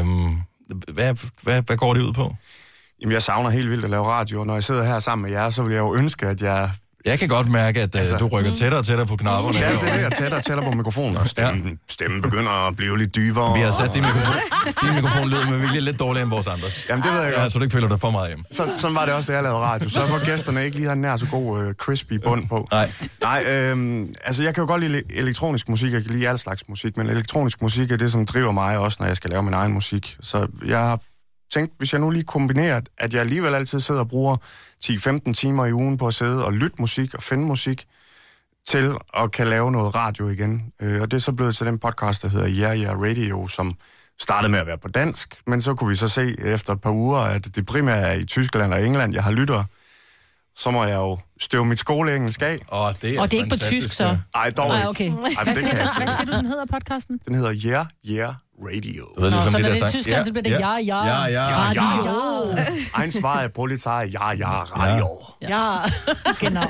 hvad går det ud på? Jamen, jeg savner helt vildt at lave radio, og når jeg sidder her sammen med jer, så vil jeg jo ønske, at jeg... Jeg kan godt mærke, at du rykker tættere og tættere på knapperne. Ja, det er tættere og tættere på mikrofonen, og stemmen begynder at blive lidt dybere. Vi har sat din mikrofon lyder med vilje lidt dårligere end vores andres. Jamen, det ved jeg godt. Så du ikke piller dig for meget hjem. Sådan var det også, da jeg lavede radio. Så for gæsterne ikke lige har nær så god crispy bund på. Nej, altså jeg kan jo godt lide elektronisk musik, jeg kan lide al slags musik, men elektronisk musik er det, som driver mig også, når jeg skal lave min egen musik. Så jeg har tænkt, hvis jeg nu lige kombinerer, at jeg alligevel altid sidder og bruger 10-15 timer i ugen på at sidde og lytte musik og finde musik, til at kan lave noget radio igen. Og det er så blevet til den podcast, der hedder Yeah Radio, som startede med at være på dansk, men så kunne vi så se efter et par uger, at det primært er i Tyskland og England, jeg har lyttere. Så må jeg jo støve mit skoleengelsk af. Det er ikke på tysk, så? Ej, dog ikke. Okay. Hvad siger du, den hedder, podcasten? Den hedder Yeah Radio. Ved, ligesom så når det er Tyskland, så bliver det radio. Ein, zwei, Polizei, radio. Ja, genau.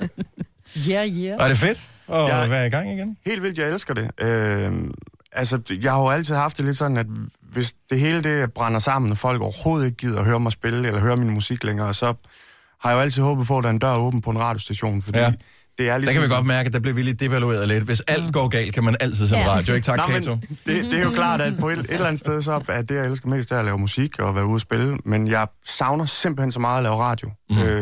Er det fedt at være i gang igen? Helt vildt, jeg elsker det. Altså, jeg har jo altid haft det lidt sådan, at hvis det hele det brænder sammen, og folk overhovedet ikke gider at høre mig spille, eller høre min musik længere, så har jeg jo altid håbet på, at der er en dør åben på en radiostation, fordi det er ligesom... Der kan vi godt mærke, at der bliver vi lidt devalueret lidt. Hvis alt går galt, kan man altid sende radio. Ikke tak, Kato? Det er jo klart, at på et eller andet sted, så er det, jeg elsker mest, at lave musik og være ude og spille. Men jeg savner simpelthen så meget at lave radio.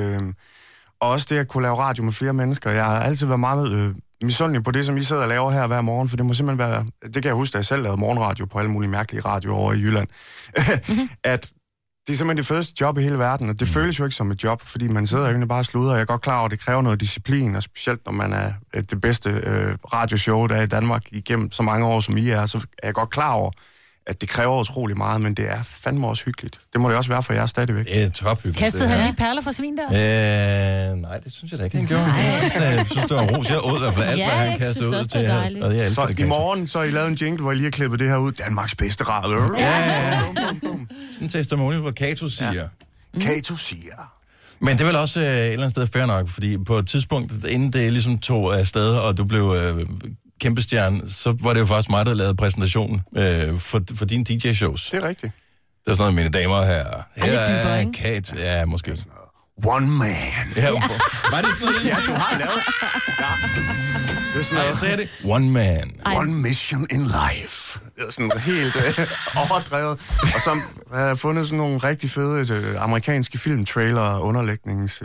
Og også det at kunne lave radio med flere mennesker. Jeg har altid været meget misundelig på det, som I sidder og laver her hver morgen, for det må simpelthen være... Det kan jeg huske, da jeg selv lavede morgenradio på alle mulige mærkelige radioer over i Jylland. At det er simpelthen det fedeste job i hele verden, og det føles jo ikke som et job, fordi man sidder jo egentlig bare og sluder. Jeg er godt klar over, at det kræver noget disciplin, og specielt når man er det bedste radioshow, der er i Danmark igennem så mange år, som I er, så er jeg godt klar over, at det kræver utrolig meget, men det er fandme også hyggeligt. Det må det også være for jer stadigvæk. Det er tophyggeligt. Kastede han lige perler for svin der? Nej, det synes jeg da ikke, han gjorde. Jeg synes, det var ros. Jeg åd i hvert fald alt, hvad han kastede ud til her. Så i morgen, så har I lavet en jingle, hvor I lige har klippet det her ud. Danmarks bedste radio. Ja. Sådan en testimonial, hvor Kato siger. Kato siger. Men det er vel også et eller andet sted fair nok, fordi på et tidspunkt, inden det ligesom tog afsted, og du blev kæmpestjerne, så var det jo faktisk mig, der lavede præsentationen for dine DJ-shows. Det er rigtigt. Det er sådan noget, mine damer her. Her er er Kate. Ja, måske. One man. Ja, var det sådan noget? Ja, du har lavet. Ja. Det er sådan noget. Jeg sagde det. One man. One mission in life. Det er sådan helt overdrevet. Og så har jeg fundet sådan nogle rigtig fede amerikanske filmtrailer og underlægnings...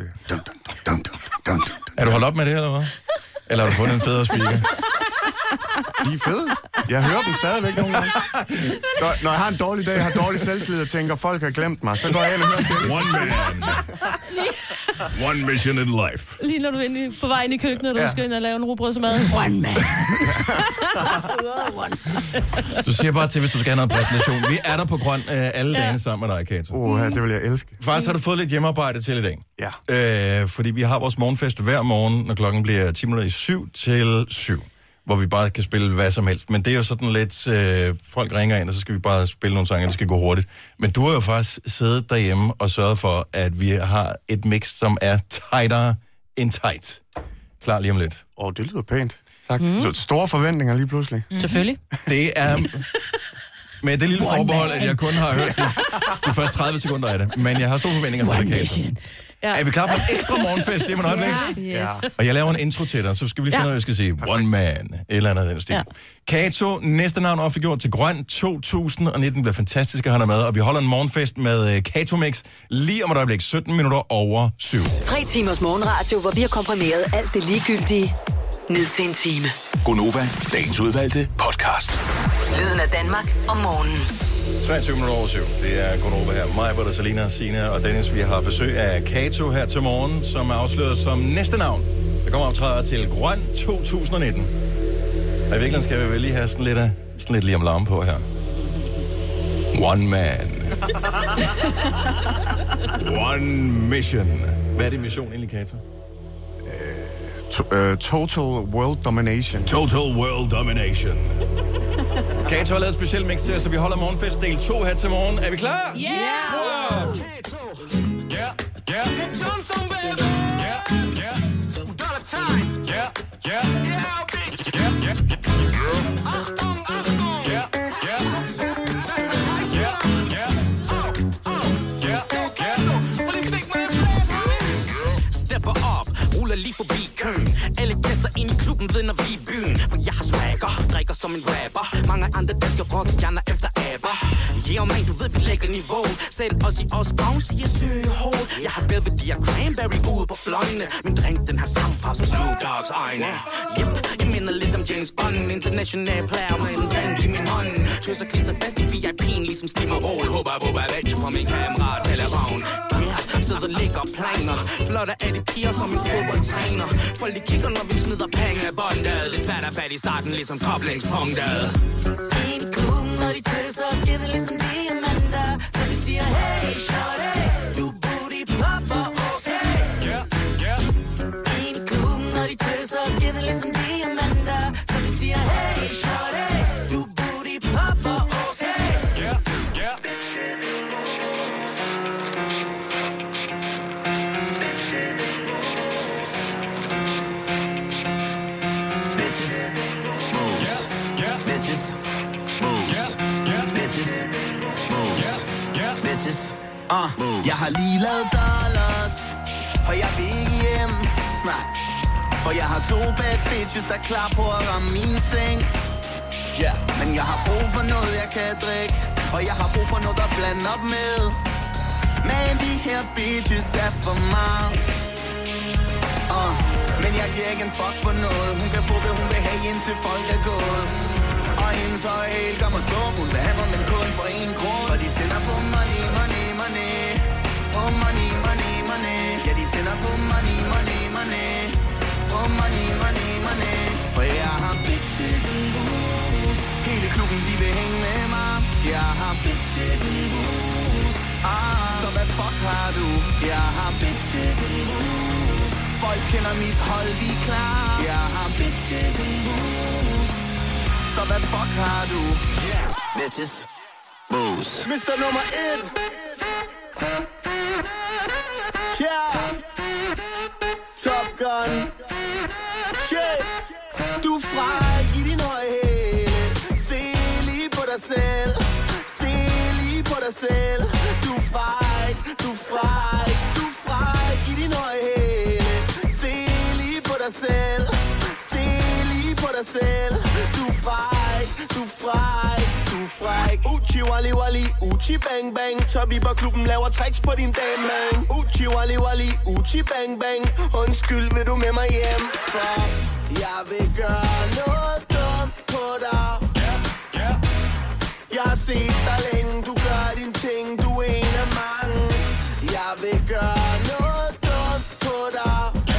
Er du holdt op med det, eller hvad? Eller har du fundet en federe speaker? De er fede. Jeg hører dem stadigvæk nogle gange. Når jeg har en dårlig dag, har dårlig selvslid og tænker, folk har glemt mig, så går jeg ind og hører det. One man. One mission in life. Lige når du er på vej ind i køkkenet, og du skal ind og lave en rugbrødsmad. One man. Du siger bare til, hvis du skal have noget præsentation. Vi er der på grøn alle dage sammen med dig, Kato. Det vil jeg elske. Faktisk har du fået lidt hjemmearbejde til i dag. Ja. Fordi vi har vores morgenfest hver morgen, når klokken bliver 7 til 7. Hvor vi bare kan spille hvad som helst. Men det er jo sådan lidt, folk ringer ind, og så skal vi bare spille nogle sange, og det skal gå hurtigt. Men du har jo faktisk siddet derhjemme og sørget for, at vi har et mix, som er tightere end tight. Klar lige om lidt. Det lyder pænt. Sagt. Så store forventninger lige pludselig. Selvfølgelig. Det er med det lille forbehold, at jeg kun har hørt de første 30 sekunder af det. Men jeg har store forventninger til det, Kato. Ja. Er vi klar på en ekstra morgenfest? Det er man øjeblik. Ja. Og jeg laver en intro til dig, så skal vi lige finde ud af, hvad jeg skal sige. One man, eller andet af den stil. Ja. Kato, næste navn offentliggjort til Grøn 2019, bliver fantastisk at have dig med. Og vi holder en morgenfest med Kato Mix lige om et øjeblik, 17 minutter over 7. 3 timers morgenradio, hvor vi har komprimeret alt det ligegyldige ned til en time. Gonova, dagens udvalgte podcast. Lyden af Danmark om morgenen. 23 minutter over 7. Det er Gonova her. Mig, Britta, Selina, Sina og Dennis. Vi har besøg af Kato her til morgen, som er afsløret som næste navn. Der kommer optræder til Grøn 2019. Og i virkeligheden skal vi vel lige have sådan lidt lige om larm på her. One man. One mission. Hvad er det mission egentlig, Kato? Total World Domination. Total World Domination. Kato har lavet et specielt mix til os, så vi holder morgenfest del 2 her til morgen. Er vi klar? Yeah! Kato! Johnson, baby! Dollar time! Bitch! Achtung, Achtung! Stepper op, ruller lige forbi køen. Alle gæster ind i klubben ved, når vi er i byen. For jeg har swagger, drikker som en rapper. Mange andre danske rockstjerner efter aber. Yeah, man, du ved, vi lægger niveau. Selv os i os bounce, jeg søger hold. Jeg har Belvedere Cranberry ude på fløjene. Min drink, den har samme farve som Snoop Dogg's egne. Yep, jeg minder lidt om James Bond. International player med en drink i min hånd. Tøser klister fast i VIP'en, ligesom Slim og Roll. Håber, væk på min kamera og telefon. Sidder ligger planer. Flotte er de piger som en fodboldtræner. Folk de kigger, når vi smider penge af båndet. Det er svært at fatte i starten, ligesom koblingspunktet. En klub, når de tøser og skinner ligesom diamanter. Så vi siger, hey, shorty, du booty popper, okay? En klub, når de tøser og skinner ligesom diamanter. Så vi siger, hey, shorty, du booty popper, okay? Jeg har lige lavet dollars, og jeg vil ikke hjem. Nej, for jeg har 2 bad bitches, der er klar på at ramme min seng. Yeah. Men jeg har brug for noget, jeg kan drikke, og jeg har brug for noget, der blander op med. Men de her bitches er for meget. Men jeg giver ikke en fuck for noget. Hun kan få, hvad hun vil have, indtil folk er gået. Og hendes øje helt gør mig dum. Hun behandler min kun for 1 krone. For de tænder på money, money, money. Oh money, money, money. Ja, de tænder på money, money, money. Oh money, money, money. For jeg har bitches and booze. Hele klubben, de vil hænge med mig. Jeg har bitches and booze. Så hvad fuck har du? Jeg har bitches and booze. Folk kender mit hold, vi er klar. Jeg har bitches and booze. Så hvad fuck har du? Yeah. Bitches, booze. Mr. nummer 1. Yeah. Top Gun. Shit. Du er fræk i din høje hæle. Se lige på dig selv. Se lige på dig selv. Du er fræk, du er fræk. Du er fræk i din høje hæle. Se lige på dig selv. Se lige på dig selv. Du er fræk, du er fræk. Du er fræk. Uchi wali wali, uchi bang bang. Topbiber-klubben laver tricks på din dame, man. Uchi wali wali, uchi bang bang. Undskyld, vil du med mig hjem? For jeg vil gøre noget dumt på dig. Jeg har set dig længe, du gør din ting, du er en af mange. Jeg vil gøre noget dumt på dig.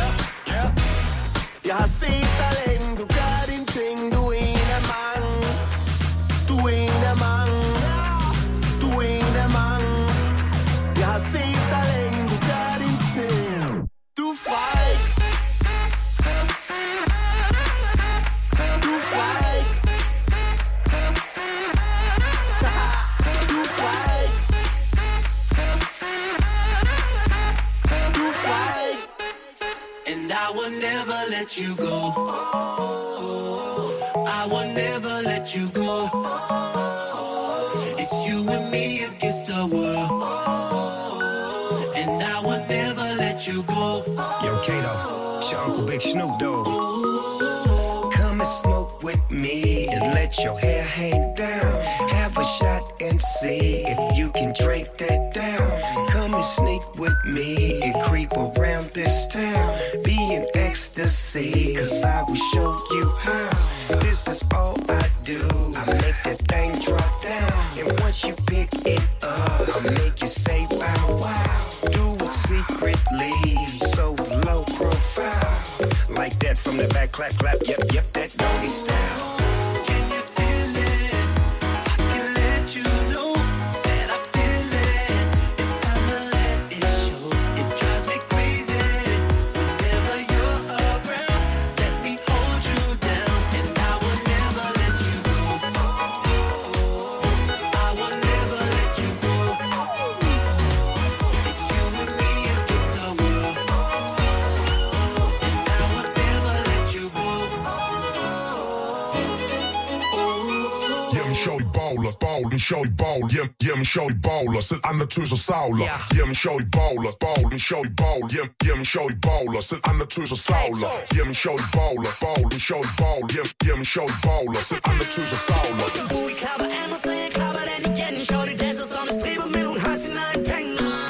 Jeg har set dig længe, du gør din ting, du er en af mange. Du er en af mange. Du er en af mange. Jeg har set dig længe, du gør din ting. Du er fræk. Du er fræk. Du er fræk. and I will never let you go. I will never let you go. It's you and me against the world, and I will never let you go. Yo, Kato, it's your Uncle Big Snoop Dogg. Come and smoke with me and let your hair hang down. Have a shot and see if you can drink that down. Come and sneak with me and creep around this town. Be in ecstasy, cause I will show you how. This is all I do. I make that thing drop down. And once you pick it up, I'll make you say bow wow. Do it secretly, so low profile. Like that from the back, clap, clap, yep, yep, that doggy style. Can you feel it? I can let you know that I feel it. It's time to let it show. It drives me crazy whenever you're around. Let me hold you down, and I will never let you go. I will never let you go. It's you and me against the world, and I will never let you go. Jamen shorty baller, ballen, shorty ball. Jamen shorty baller, selv andre tøser savler. Jamen shorty baller, ballen, shorty ball. Jamen shorty baller, selv andre tøser savler. Jamen shorty baller, ballen, shorty ball. Jamen shorty baller, selv andre tøser savler. Sin booty klapper an, og så jeg klapper den igen. Shorty danser som en striber, men hun har sin egen penge.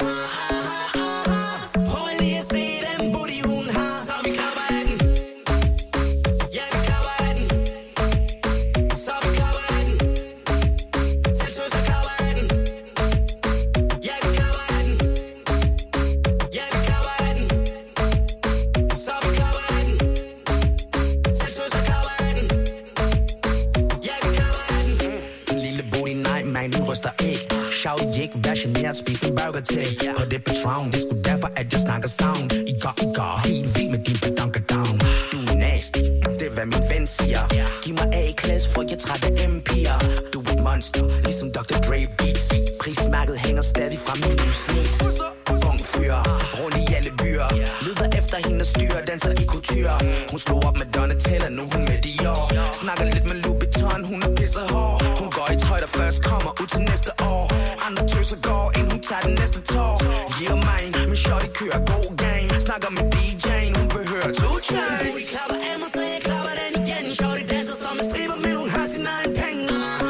Prøv lige at se den booty hun har, så vi klapper af den. Ja, vi klapper af den. Så vi klapper af den. Selv tøs og klapper af den. Ja, vi klapper af den. Ja, vi klapper af den. Så vi klapper af den. Selv tøs og klapper af den. Ja, vi klapper af den. En lille booty, nej, man, den ryster ikke. Shawty ikke, vær generet, spis en burger til. På det Patron, det er sgu derfor, at jeg snakker sound. I går helt vildt med din pedunker-down. Du er nasty, det er hvad min ven siger. Giv mig A-klasse, for jeg træt af M-piger. Du er et monster, ligesom Dr. Dre beats. Prismærket hænger stadig fra min nye sneaks. Bongfyr, rundt i alle byer. Lyder efter hende og styrer, danser i couture. Hun slog op med Donatella, nu hun med Dior. Snakker lidt med Louboutin, hun er pisset hård. Hun går i tøj, der først kommer ud til næste år. Andre tøser går ind, hun tager den næste tår. Yeah, man, men shorty kører god game. Snakker med DJ'en, hun behøver 2 chains. Booty klapper af mig, så jeg klapper den igen. Shorty danser som en striber, men hun har sin egen penge.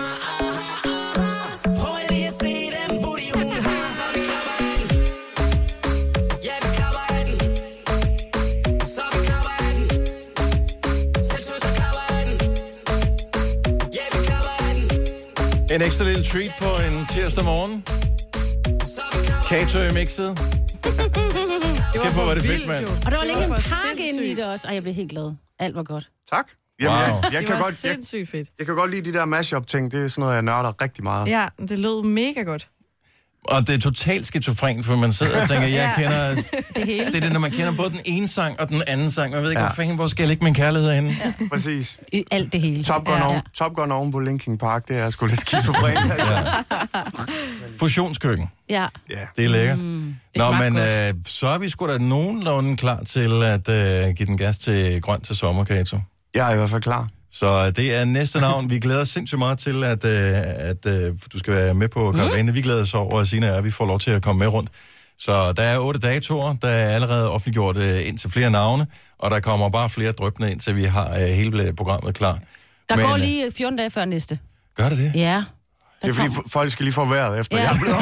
Prøv lige at se den booty hun har, så vi klapper af den. Ja, vi klapper af den. Så vi klapper af den. Selv tøs og klapper af den. Ja, vi klapper af den. En ekstra lille treat på en tirsdag morgen. Kato i mixet. Kæft, hvor var det fedt, mand. Og der var lige en for pakke inde i sindssygt. det også. Ej, jeg blev helt glad. Alt var godt. Tak. Jamen, Wow. jeg Det kan var godt, sindssygt fedt. jeg kan godt lide de der mashup-ting. Det er sådan noget, jeg nørder rigtig meget. Ja, det lød mega godt. Og det er totalt skizofrent, for man sidder og tænker, jeg kender... Det hele. Det er det, når man kender både den ene sang og den anden sang. Man ved ikke, hvor fanden, hvor skal jeg lægge min kærlighed henne? Præcis. I alt det hele. Top Gun oven på Linkin Park, det er sgu lidt skizofrent. Altså. Fusionskøkken. Ja. Det er lækkert. Nå, men godt. så er vi sgu da nogenlunde klar til at give den gas til grøn til sommer, Kato. Jeg er i hvert fald klar. Så det er næste navn. Vi glæder os sindssygt meget til, at du skal være med på karavanen. Vi glæder os over, at Signe og vi får lov til at komme med rundt. Så der er 8 datoer, der er allerede offentliggjort ind til flere navne, og der kommer bare flere dryppende ind, til vi har hele programmet klar. Der går lige 14 dage før næste. Gør det det? Ja. Det er fordi, folk skal lige få vejret efter. Ja. Jeg er blevet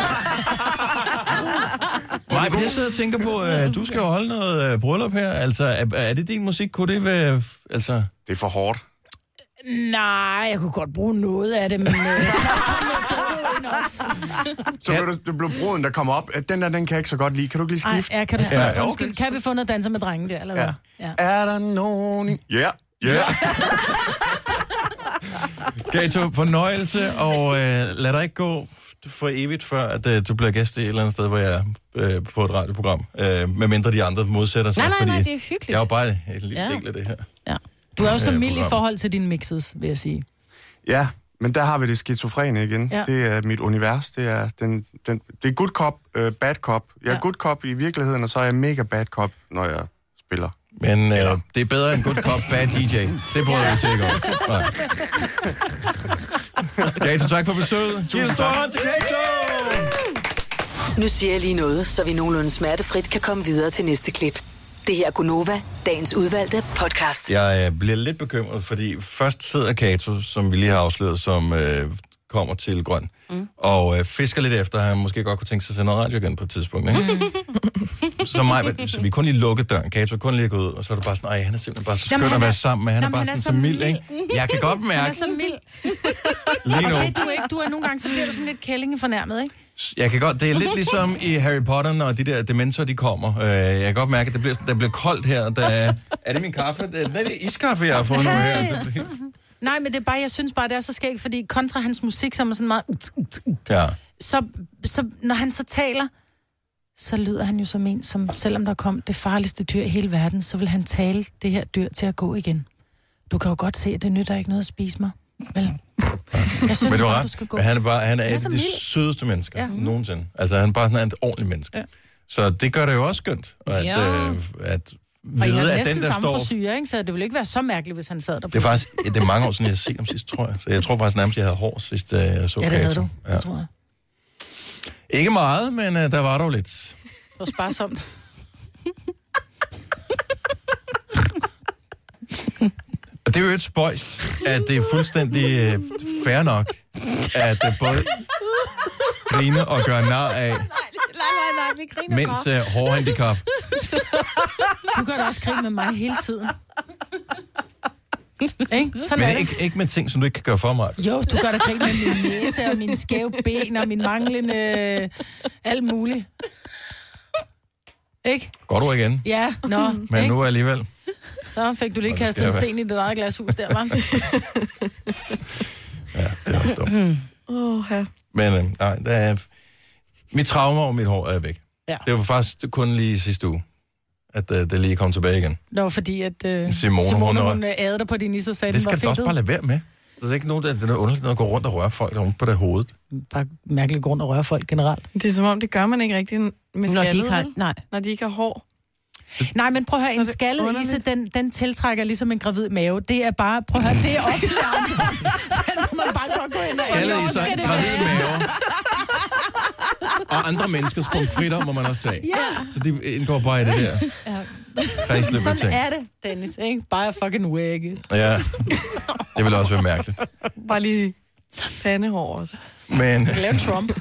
Nej, men jeg sidder og tænker på, at du skal jo holde noget bryllup her. Altså, er det din musik? Kunne det være... Altså... Det er for hårdt. Nej, jeg kunne godt bruge noget af det, men... Så vil du blive bruden, der kommer op. Den der, den kan jeg ikke så godt lide. Kan du ikke lige skifte? Ja, kan du skifte? Undskyld, kan vi få noget danser med drenge der, eller hvad? Ja. Er der nogen... Ja. Kato, fornøjelse, og lad dig ikke gå for evigt, før at du bliver gæst i et eller andet sted, hvor jeg er på et radioprogram. Medmindre de andre modsætter sig. Nej, fordi det er hyggeligt. jeg er jo bare en lille del af det her. Ja. Du er jo så mild i forhold til dine mixes, vil jeg sige. Ja, men der har vi det skizofrene igen. Ja. Det er mit univers. Det er, det er good cop, bad cop. Jeg er good cop i virkeligheden, og så er jeg mega bad cop, når jeg spiller. Men det er bedre end good cop, bad DJ. Det bryder jeg sikkert om. Nej. Kato, tak for besøget. Giv en stor hånd til Kato! Nu siger jeg lige noget, så vi nogenlunde smertefrit kan komme videre til næste klip. Det her er Gunova, dagens udvalgte podcast. Jeg bliver lidt bekymret, fordi først sidder Kato, som vi lige har afsløret, som kommer til Grøn, og fisker lidt efter, at han måske godt kunne tænke sig at sende noget radio igen på et tidspunkt. Ikke? Så vi kun lige lukket døren. Kato kun lige gået ud, og så er det bare sådan, han er simpelthen bare så skøn at være sammen med. Han er bare sådan så mild, ikke? Jeg kan godt mærke. Han er så mild. Lige nu. Og det du ikke. Du er nogle gange, så bliver du sådan lidt kællingefornærmet, ikke? Jeg kan godt, det er lidt ligesom i Harry Potter, når de der dementorer, de kommer. Jeg kan godt mærke, at der bliver koldt her. Er det min kaffe? Det er iskaffe, jeg har fået nu her. Nej, men det er bare, jeg synes bare, det er så skægt, fordi kontra hans musik, som er sådan meget... Ja. Så når han så taler, så lyder han jo som en, som selvom der kom det farligste dyr i hele verden, så vil han tale det her dyr til at gå igen. Du kan jo godt se, at det nytter ikke noget at spise mig. Vel? Jeg synes bare, du skal gå. Han er et af de sødeste mennesker nogensinde. Altså, han er bare sådan et ordentligt menneske. Ja. Så det gør det jo også skønt, at vide, og I har at næsten den, der samme står... frisyre, ikke? Så det ville ikke være så mærkeligt, hvis han sad der på. Det er faktisk det er mange år siden, jeg har set ham sidst, tror jeg. Så jeg tror faktisk nærmest, jeg havde hår sidst, jeg så Ja, det havde Kato. du, det tror jeg. Ikke meget, men der var dog lidt. Det var sparsomt. Og det er jo et spøjst, at det er fuldstændig fair nok, at både grine og gøre nar af Nej, vi griner mens hårhandicap. Du gør da også grin med mig hele tiden. Ikke? Sådan Men ikke med ting, som du ikke kan gøre for mig. Jo, du gør da grin med min næse og mine skæve ben og min manglende alt muligt. Ikke? Går du igen? Ja, nå. Men ikke? nu alligevel. Så fik du lige kastet en sten i dit eget glashus der, var. Ja, det er også dumt. Men nej, der er... Mit traume over mit hår er væk. Ja. Det var faktisk kun lige sidste uge, at det lige kom tilbage igen. Det var fordi, at Simone hun ædede dig på din is og sagde, det den var skal du også bare lade være med. Der er ikke nogen, der er underligt at gå rundt og røre folk rundt på det hovedet. Bare mærkelig grund at røre folk generelt. Det er som om, det gør man ikke rigtig med skaldet, når de ikke har hår. Nej, men prøv at høre, en skaldet isse, den tiltrækker ligesom en gravid mave. Det er bare, prøv at høre, det er offentligt andre. Den må man bare godt gå ind og... Skaldet isse, gravid mave. Og andre menneskers pomfritter må man også tage. Ja. Så det indgår bare i det der. Ja. Sådan er det, Dennis, ikke? Bare fucking wagge. Ja, det vil også være mærkeligt. Bare lige pandehår også. Men... Lav Trump.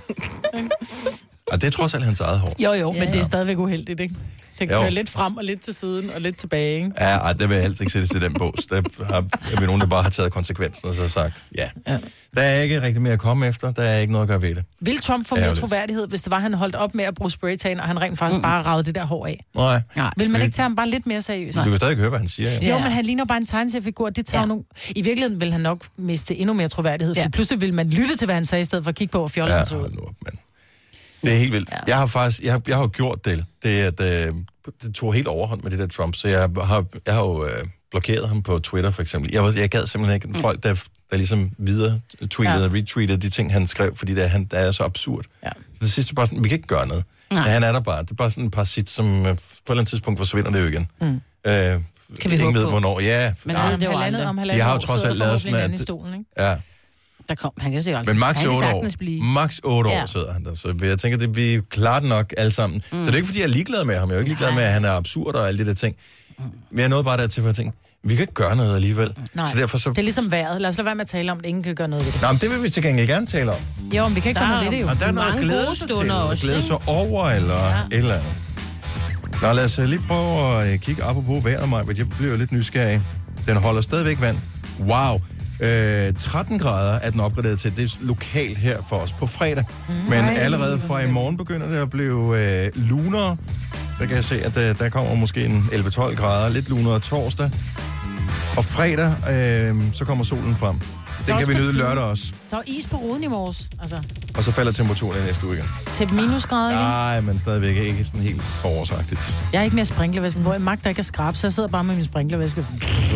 Og det er trods alt hans eget hår. Jo, men det er stadigvæk uheldigt, ikke? Det kan køre lidt frem og lidt til siden og lidt tilbage, ikke? Ja, det vil jeg helst ikke sætte til den bås. Der er nogen, der bare har taget konsekvensen og så sagt, ja. Der er ikke rigtig mere at komme efter. Der er ikke noget at gøre ved det. Vil Trump få mere troværdighed, hvis det var, han holdt op med at bruge spraytan, og han rent faktisk bare ragede det der hår af? Nej. Vil man ikke tage ham bare lidt mere seriøst? Du kan stadig høre, hvad han siger. Jo, men han ligner bare en tegneseriefigur. Det tager nogle... I virkeligheden vil han nok miste endnu mere troværdighed, for pludselig vil man lytte til, hvad han sagde, i stedet for at kigge på, hvor fjollet han så ud. Det er helt vildt. Ja. Jeg har faktisk, jeg har jo gjort det. Det tog helt overhånd med det der Trump, så jeg har jo blokeret ham på Twitter for eksempel. Jeg gad simpelthen ikke folk, der ligesom videre tweetede og retweetede de ting, han skrev, fordi det er så absurd. Ja. Så det sidste bare sådan, vi kan ikke gøre noget. Ja, han er der bare. Det er bare sådan en parasit, som på et eller andet tidspunkt forsvinder det jo igen. Kan vi håbe ved, på? hvornår. Ja. Men det var aldrig. De har jo trods alt lavet sådan, at... Stolen, ikke? Ja. Han kan sikkert men max 8 år. Max 8 år sidder han der. Så jeg tænker, det bliver klart nok alle sammen. Så det er ikke, fordi jeg er ligeglad med ham. Jeg er jo ikke ligeglad med, at han er absurd og alle de der ting. Men jeg nåede bare dertil for at tænke, vi kan ikke gøre noget alligevel. Nej, så derfor det er ligesom vejret. Lad os lade være med at tale om, at ingen kan gøre noget ved det. Nej, men det vil vi til gengæld gerne tale om. Jo, men vi kan ikke gøre noget ved det jo. Og der er noget glæde sig til, glæde sig over eller et eller andet. Nå, lad os lige prøve at kigge apropos vejret, Maja, jeg bliver lidt nysgerrig. Den holder stadigvæk vand. Wow. 13 grader er den opgraderet til. Det er lokalt her for os på fredag. Men allerede fra i morgen begynder det at blive lunere. Der kan jeg se, at der kommer måske en 11-12 grader. Lidt lunere torsdag. Og fredag, så kommer solen frem. Den kan vi nyde lørdag også. Der var is på ruden i morges. Altså. Og så falder temperaturen i næste uge igen. Til minusgrader igen? Nej, men stadigvæk ikke sådan helt forårsagtigt. Jeg er ikke mere sprinklervæske, hvor jeg magter ikke at skrabe, så jeg sidder bare med min sprinklervæske.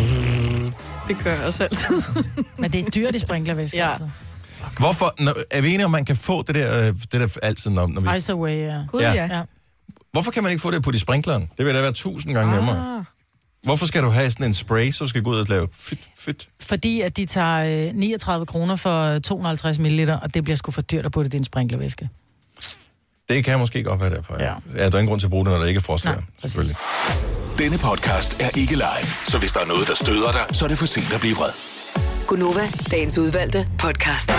Det gør jeg også altid. Men det er dyrt i sprinklervæske, altså. Hvorfor? Er vi enige om, man kan få det der altid, når vi... Ice away, ja. God, ja. Hvorfor kan man ikke få det på de sprinkleren? Det vil da være 1000 gange nemmere. Hvorfor skal du have sådan en spray, så skal gå ud og lave fyt? Fordi at de tager 39 kroner for 250 ml, og det bliver sgu for dyrt at putte det i en sprinklervæske. Det kan jeg måske godt være derfor. Ja. Der er ingen grund til at bruge det, når der ikke er frostvejr, selvfølgelig. Denne podcast er ikke live, så hvis der er noget, der støder dig, så er det for sent at blive vred. Gunova, dagens udvalgte podcast.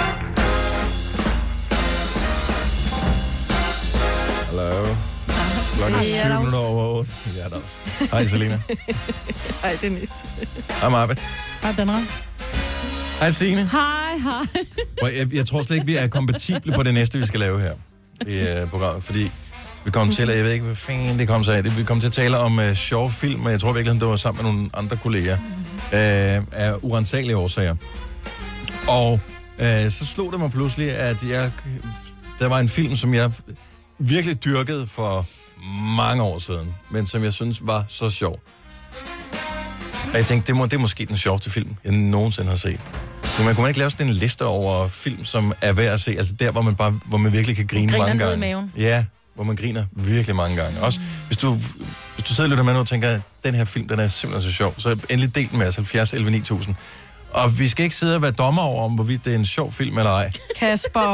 Hallo. Klokken 7:08. Ja, der også. Hej, Selina. Hej, Dennis. Hej, Marbet. Hej, Denra. Hej, Signe. Hej. Jeg tror slet ikke, vi er kompatible på det næste, vi skal lave her i programmet, fordi vi kommer til, jeg ved ikke, hvad fanden det kom sig af, vi kommer til at tale om sjove film, og jeg tror virkelig, det var sammen med nogle andre kolleger af urensagelige årsager. Og så slog det mig pludselig, at der var en film, som jeg virkelig dyrkede for mange år siden, men som jeg synes var så sjov. Og jeg tænkte, det er måske den sjoveste film, jeg nogensinde har set. Men kunne man ikke lave sådan en liste over film, som er værd at se? Altså der, hvor man virkelig kan grine mange gange. Griner ned i maven. Ja, hvor man griner virkelig mange gange. Også hvis du sidder og lytter med nu og tænker, at den her film, den er simpelthen så sjov, så endelig del den med os, 70 11 9000. Og vi skal ikke sidde og være dommer over, om hvorvidt det er en sjov film eller ej. Kasper.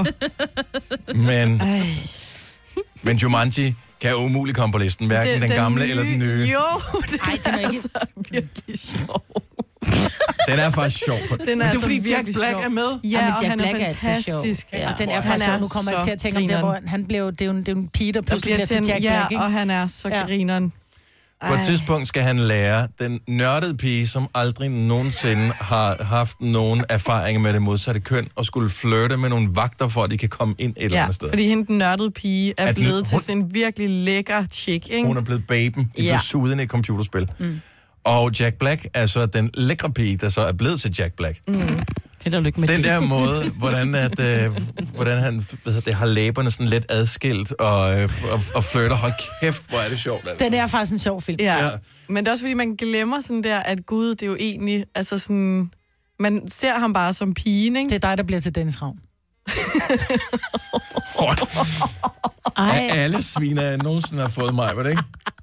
Men Jumanji kan umuligt komme på listen, hverken den gamle eller den nye. Jo, det er altså virkelig sjov. Den er faktisk sjov. Den er det er fordi Jack Black sjov. er med. Ja, og Jack han Black er fantastisk. Ja, den er faktisk sjov. Nu kommer jeg til at tænke om det, hvor han blev, det er jo en pige, der pludselig bliver til Jack Black, ikke? Og han er så grineren. På et tidspunkt skal han lære den nørdede pige, som aldrig nogensinde har haft nogen erfaring med det modsatte køn, og skulle flirte med nogle vagter, for at de kan komme ind et eller andet sted. Fordi hende den nørdede pige er blevet til sådan en virkelig lækker chick, ikke? Hun er blevet baben. De blev suget ind i et computerspil. Og Jack Black er så den lækre pige, der så er blevet til Jack Black. Den der måde, hvordan han har læberne sådan lidt adskilt og flirter. Hold kæft, hvor er det sjovt. Altså. Den er faktisk en sjov film. Ja. Men det er også fordi, man glemmer sådan der, at Gud, det er jo egentlig, altså sådan, man ser ham bare som pigen, ikke? Det er dig, der bliver til Dennis Ravn. Af alle sviner, jeg nogensinde har fået mig, var det ikke?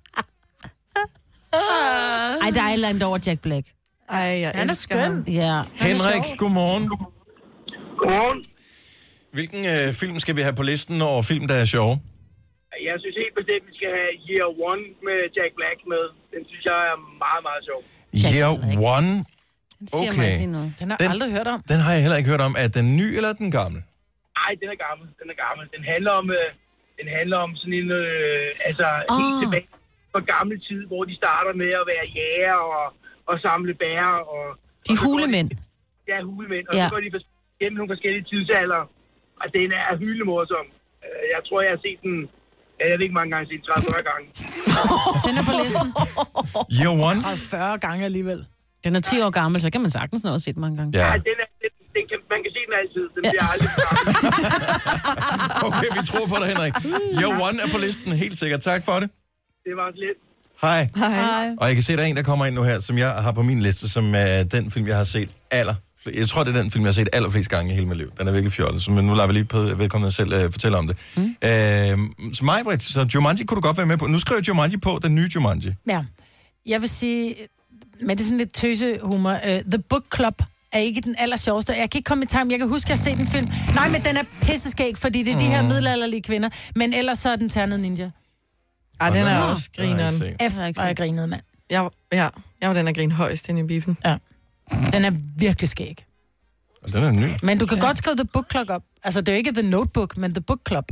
Ej, der er et eller andet over Jack Black. Han er skøn. Ja. Henrik, godmorgen. Godmorgen. Hvilken film skal vi have på listen over film, der er sjove? Jeg synes helt bestemt, vi skal have Year One med Jack Black med. Den synes jeg er meget, meget sjov. Year One? Okay. Den har jeg aldrig hørt om. Den har jeg heller ikke hørt om. Er den ny eller den gamle? Nej, den er gammel. Den handler om sådan en, helt tilbage på gammel tid, hvor de starter med at være jæger og samle bær. De er hulemænd. Ja, hulemænd. Og så går de gennem nogle forskellige tidsalder. Og den er hyldemorsom. Jeg tror, jeg har set den, jeg ved ikke mange gange, set 30-40 gange. Den er på listen. Year One? 30-40 gange alligevel. Den er 10 år gammel, så kan man sagtens nå at se den mange gange. Ja. Man kan se den altid. Den bliver aldrig Okay, vi tror på dig, Henrik. Year One er på listen, helt sikkert. Tak for det. Det var lidt. Hej. Hej. Og jeg kan se, der er en, der kommer ind nu her, som jeg har på min liste, som er den film, jeg har set jeg tror, det er den film, jeg har set allerflest gange i hele mit liv. Den er virkelig fjollet, men nu lader vi lige på velkommen selv fortælle om det. Så Maj-Brit, så Jumanji kunne du godt være med på. Nu skriver Jumanji på, den nye Jumanji. Ja. Jeg vil sige, men det er sådan lidt tøsehumor. The Book Club er ikke den allersjoveste. Jeg kan ikke komme i tanke, jeg kan huske, at jeg har set en film. Nej, men den er pisseskæg, fordi det er de her middelalderlige kvinder. Men ellers så er den Ternet Ninja. Den er også grineren. Og jeg grinede, mand. Jeg var den, der grinede højst inde i biffen. Ja. Den er virkelig skæg. Og den er ny. Men du kan godt skrive The Book Club op. Altså, det er jo ikke The Notebook, men The Book Club.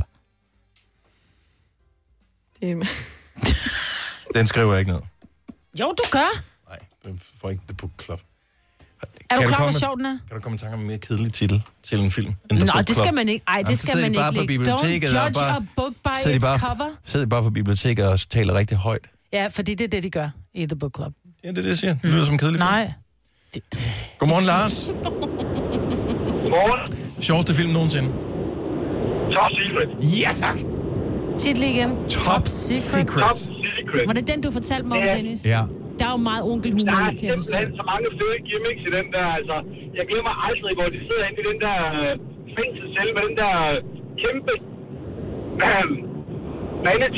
Den skriver jeg ikke ned. Jo, du gør. Nej, den får ikke The Book Club. Er du klar, hvor sjov den er? Kan du komme i tanke om en mere kedelig titel til en film? Nej, det skal man ikke. Ej, det skal man ikke lægge. Don't judge a book by its cover. Sidder bare på biblioteket og taler rigtig højt. Ja, fordi det er det, de gør i The Book Club. Ja, det er det, jeg siger. Det lyder som en kedelig film. Nej. Godmorgen, Lars. Godmorgen. Sjoveste film nogensinde? Top Secret. Ja, tak. Sig det igen. Top Secret. Var det den, du fortalte mig om, Dennis? Ja. Der er jo meget onkelhumor. Der er simpelthen så mange fede gimmicks i den der, altså. Jeg glemmer aldrig, hvor de sidder inde i den der fængselscelle med den der kæmpe mandeting,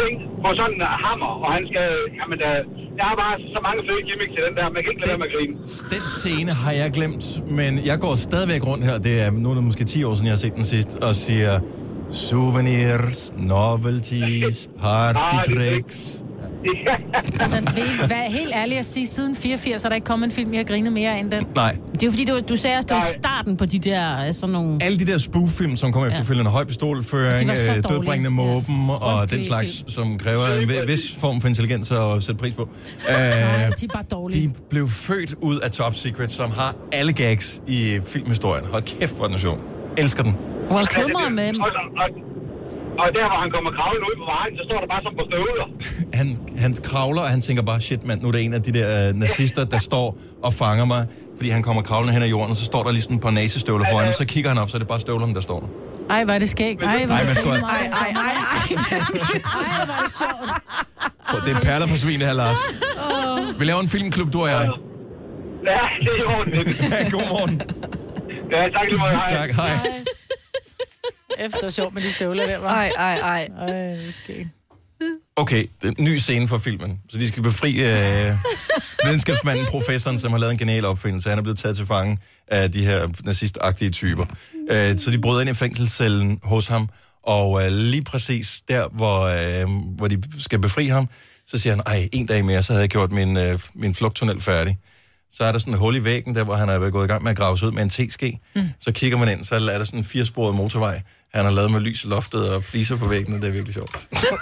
på sådan en hammer, og han skal... Jamen, der er bare så mange fede gimmicks til den der, man kan ikke lade være med at grine. Den scene har jeg glemt, men jeg går stadigvæk rundt her, det er nu er det måske 10 år siden, jeg har set den sidst, og siger souvenirs, novelties, party tricks. Altså, hvad helt ærligt at sige, siden 84 er der ikke kommet en film, jeg har grinet mere end den. Nej. Det er jo fordi, du sagde, at det var starten på de der sådan nogle... Alle de der spoof-film, som kommer efterfølgende, høj pistolføring, dødbringende måben og den slags, som kræver en vis form for intelligens at sætte pris på. Nej, de er bare dårlige. De blev født ud af Top Secret, som har alle gags i filmhistorien. Hold kæft, hvor den er sjov. Elsker den. Well, Kilmer er med. Og der, hvor han kommer kravlende ud på vejen, så står der bare som på støvler. Han kravler, og han tænker bare, shit mand, nu er det en af de der nazister, der står og fanger mig, fordi han kommer kravlende hen ad jorden, og så står der lige sådan et par nazistøvler foran, og så kigger han op, så er det bare støvlerne, der står der. Ej, hvor er det skægt. Ej, hvor er det sjovt. Ej, hvor er det sjovt. Det er perler for svin, det her, Lars. Vi laver en filmklub, du og jeg. Ja, det er i orden. Godmorgen. Ja, tak lige meget. Tak, hej. Efter sjovt med de støvler der, var. Ej. Det er skægt. Okay, den ny scene for filmen. Så de skal befri videnskabsmanden, professoren, som har lavet en genial opfindelse. Han er blevet taget til fange af de her nazistagtige typer. Så de bryder ind i fængselscellen hos ham, og lige præcis der, hvor de skal befri ham, så siger han, ej, en dag mere, så havde jeg gjort min flugttunnel færdig. Så er der sådan et hul i væggen, der hvor han er gået i gang med at grave sig ud med en teske. Så kigger man ind, så er der sådan en 4-sporet motorvej. Han har lavet med lys i loftet og fliser på væggen, og det er virkelig sjovt.